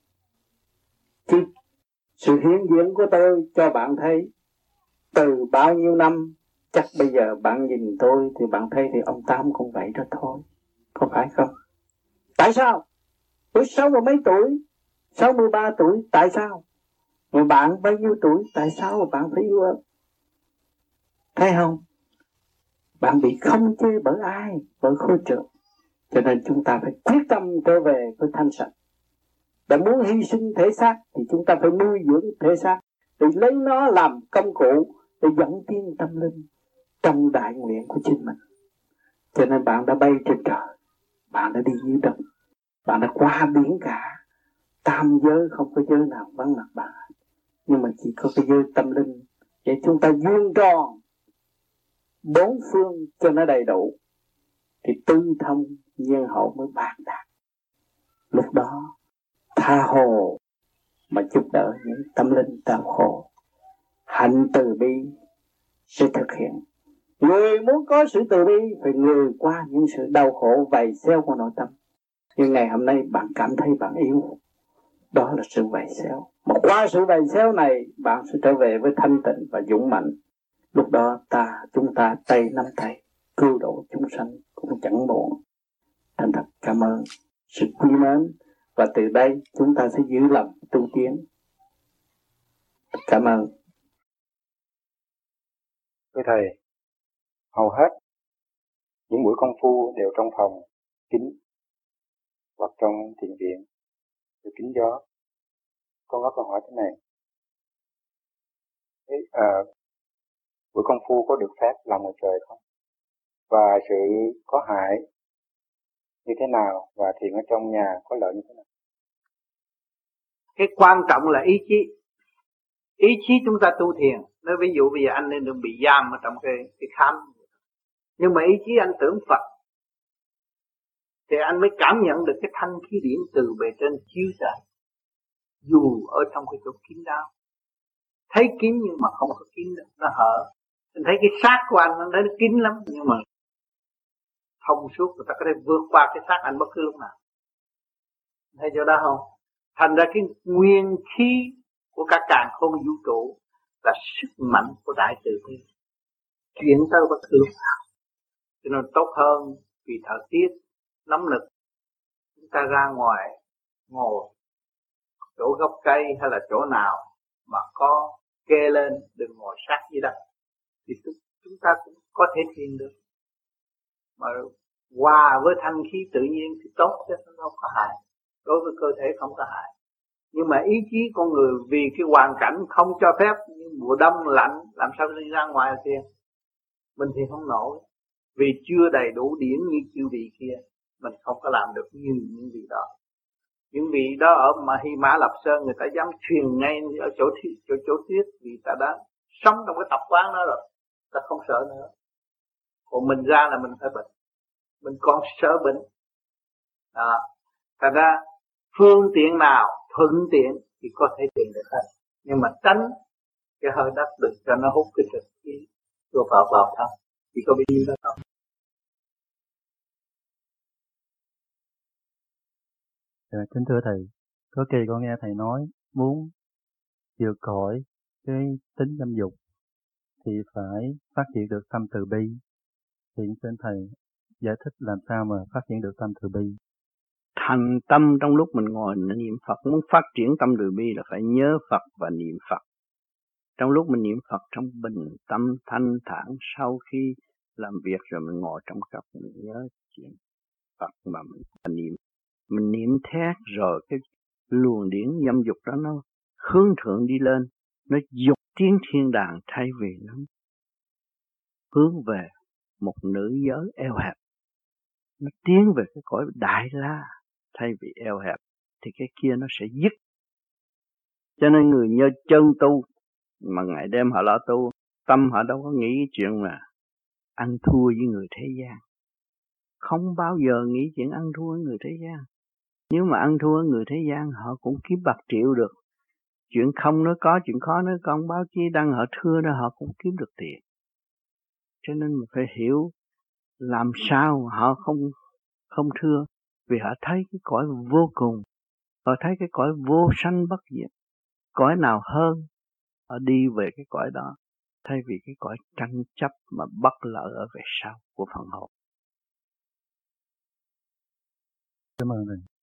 S13: cái sự hiện diện của tôi cho bạn thấy từ bao nhiêu năm, chắc bây giờ bạn nhìn tôi thì bạn thấy thì ông Tám cũng vậy đó thôi, có phải không? Tại sao? Tôi 60 mấy tuổi, 63 tuổi, tại sao? Mà bạn bao nhiêu tuổi, tại sao mà bạn phải yêu ơn? Thấy không? Bạn bị không chê bởi ai, bởi khối trượt. Cho nên chúng ta phải quyết tâm trở về với thanh sạch. Đã muốn hy sinh thể xác thì chúng ta phải nuôi dưỡng thể xác, để lấy nó làm công cụ để dẫn tiến tâm linh trong đại nguyện của chính mình. Cho nên bạn đã bay trên trời, bạn đã đi dưới đất, bạn đã qua biển cả. Tam giới không có giới nào vắng mặt bạn, nhưng mà chỉ có cái giới tâm linh để chúng ta vuông tròn bốn phương cho nó đầy đủ, thì tư thông nhiên hậu mới bạc đạt. Lúc đó tha hồ mà giúp đỡ những tâm linh đau khổ, hạnh từ bi sẽ thực hiện. Người muốn có sự từ bi phải người qua những sự đau khổ vầy xéo của nội tâm. Nhưng ngày hôm nay bạn cảm thấy bạn yếu, đó là sự vầy xéo. Mà qua sự vầy xéo này bạn sẽ trở về với thanh tịnh và dũng mạnh. Lúc đó chúng ta tay nắm tay cứu độ chúng sanh cũng chẳng muộn. Thành thật cảm ơn sự quý mến, và từ đây chúng ta sẽ giữ lòng tu tiến. Cảm ơn.
S21: Thưa Thầy, hầu hết những buổi công phu đều trong phòng kín hoặc trong thiền viện để kín gió. Con có câu hỏi thế này. Thế buổi công phu có được phép làm ngoài trời không? Và sự có hại như thế nào, và thiền ở trong nhà có lợi như thế nào?
S2: Cái quan trọng là ý chí. Ý chí chúng ta tu thiền. Nói ví dụ bây giờ anh nên đừng bị giam ở trong cái khám, nhưng mà ý chí anh tưởng Phật thì anh mới cảm nhận được cái thanh khí điển từ bề trên chiếu ra. Dù ở trong cái chỗ kín đáo, thấy kín nhưng mà không có kín đâu, nó hở. Anh thấy cái xác của anh nó kín lắm, nhưng mà thông suốt, người ta có thể vượt qua cái xác anh bất cứ lúc nào. Thấy chỗ đó không? Thành ra cái nguyên khí của cả càn khôn vũ trụ là sức mạnh của đại từ bi, chuyển tới bất cứ lúc nào. Cho nên tốt hơn vì thời tiết nóng nực, chúng ta ra ngoài ngồi chỗ gốc cây hay là chỗ nào mà có kê lên, đừng ngồi sát dưới đất, thì chúng ta cũng có thể thiền được. Mà hòa với thanh khí tự nhiên thì tốt chứ nó không có hại, đối với cơ thể không có hại. Nhưng mà ý chí con người vì cái hoàn cảnh không cho phép, như mùa đông lạnh làm sao đi ra ngoài thiền, mình thì không nổi, vì chưa đầy đủ điển như chư vị kia, mình không có làm được như những vị đó. Những vị đó ở mà Hy Mã Lập Sơn người ta dám truyền ngay ở chỗ tuyết, vì ta đã sống trong cái tập quán đó rồi, ta không sợ nữa. Còn mình ra là mình phải bệnh, mình còn sợ bệnh. Thành ra phương tiện nào thuận tiện thì có thể tiện được hết, nhưng mà tránh cái hơi đất đừng cho nó hút cái trực khí vào thân, chỉ có bao nhiêu đó thôi.
S1: Kính thưa thầy, có kỳ con nghe thầy nói muốn vượt khỏi cái tính dâm dục thì phải phát triển được tâm từ bi. Thì xin thầy giải thích làm sao mà phát triển được tâm từ bi.
S10: Thành tâm trong lúc mình ngồi niệm Phật, muốn phát triển tâm từ bi là phải nhớ Phật và niệm Phật. Trong lúc mình niệm Phật trong bình tâm thanh thản, sau khi làm việc rồi mình ngồi trong cặp mình nhớ chuyện Phật mà mình niệm thét rồi cái luồng điển dâm dục đó nó hướng thượng đi lên, nó dục tiến thiên đàng thay vì nó hướng về một nữ giới eo hẹp, nó tiến về cái cõi đại la thay vì eo hẹp, thì cái kia nó sẽ dứt. Cho nên người nhờ chân tu mà ngày đêm họ lo tu, tâm họ đâu có nghĩ chuyện mà ăn thua với người thế gian, không bao giờ nghĩ chuyện ăn thua với người thế gian. Nếu mà ăn thua người thế gian họ cũng kiếm bạc triệu được. Chuyện không nói có, chuyện khó nói không, báo chí đăng họ thưa đó họ cũng kiếm được tiền. Cho nên mình phải hiểu làm sao họ không thưa, vì họ thấy cái cõi vô cùng, họ thấy cái cõi vô sanh bất diệt, cõi nào hơn họ đi về cái cõi đó, thay vì cái cõi tranh chấp mà bất lợi ở về sau của phần hồn.
S1: Cảm ơn thầy.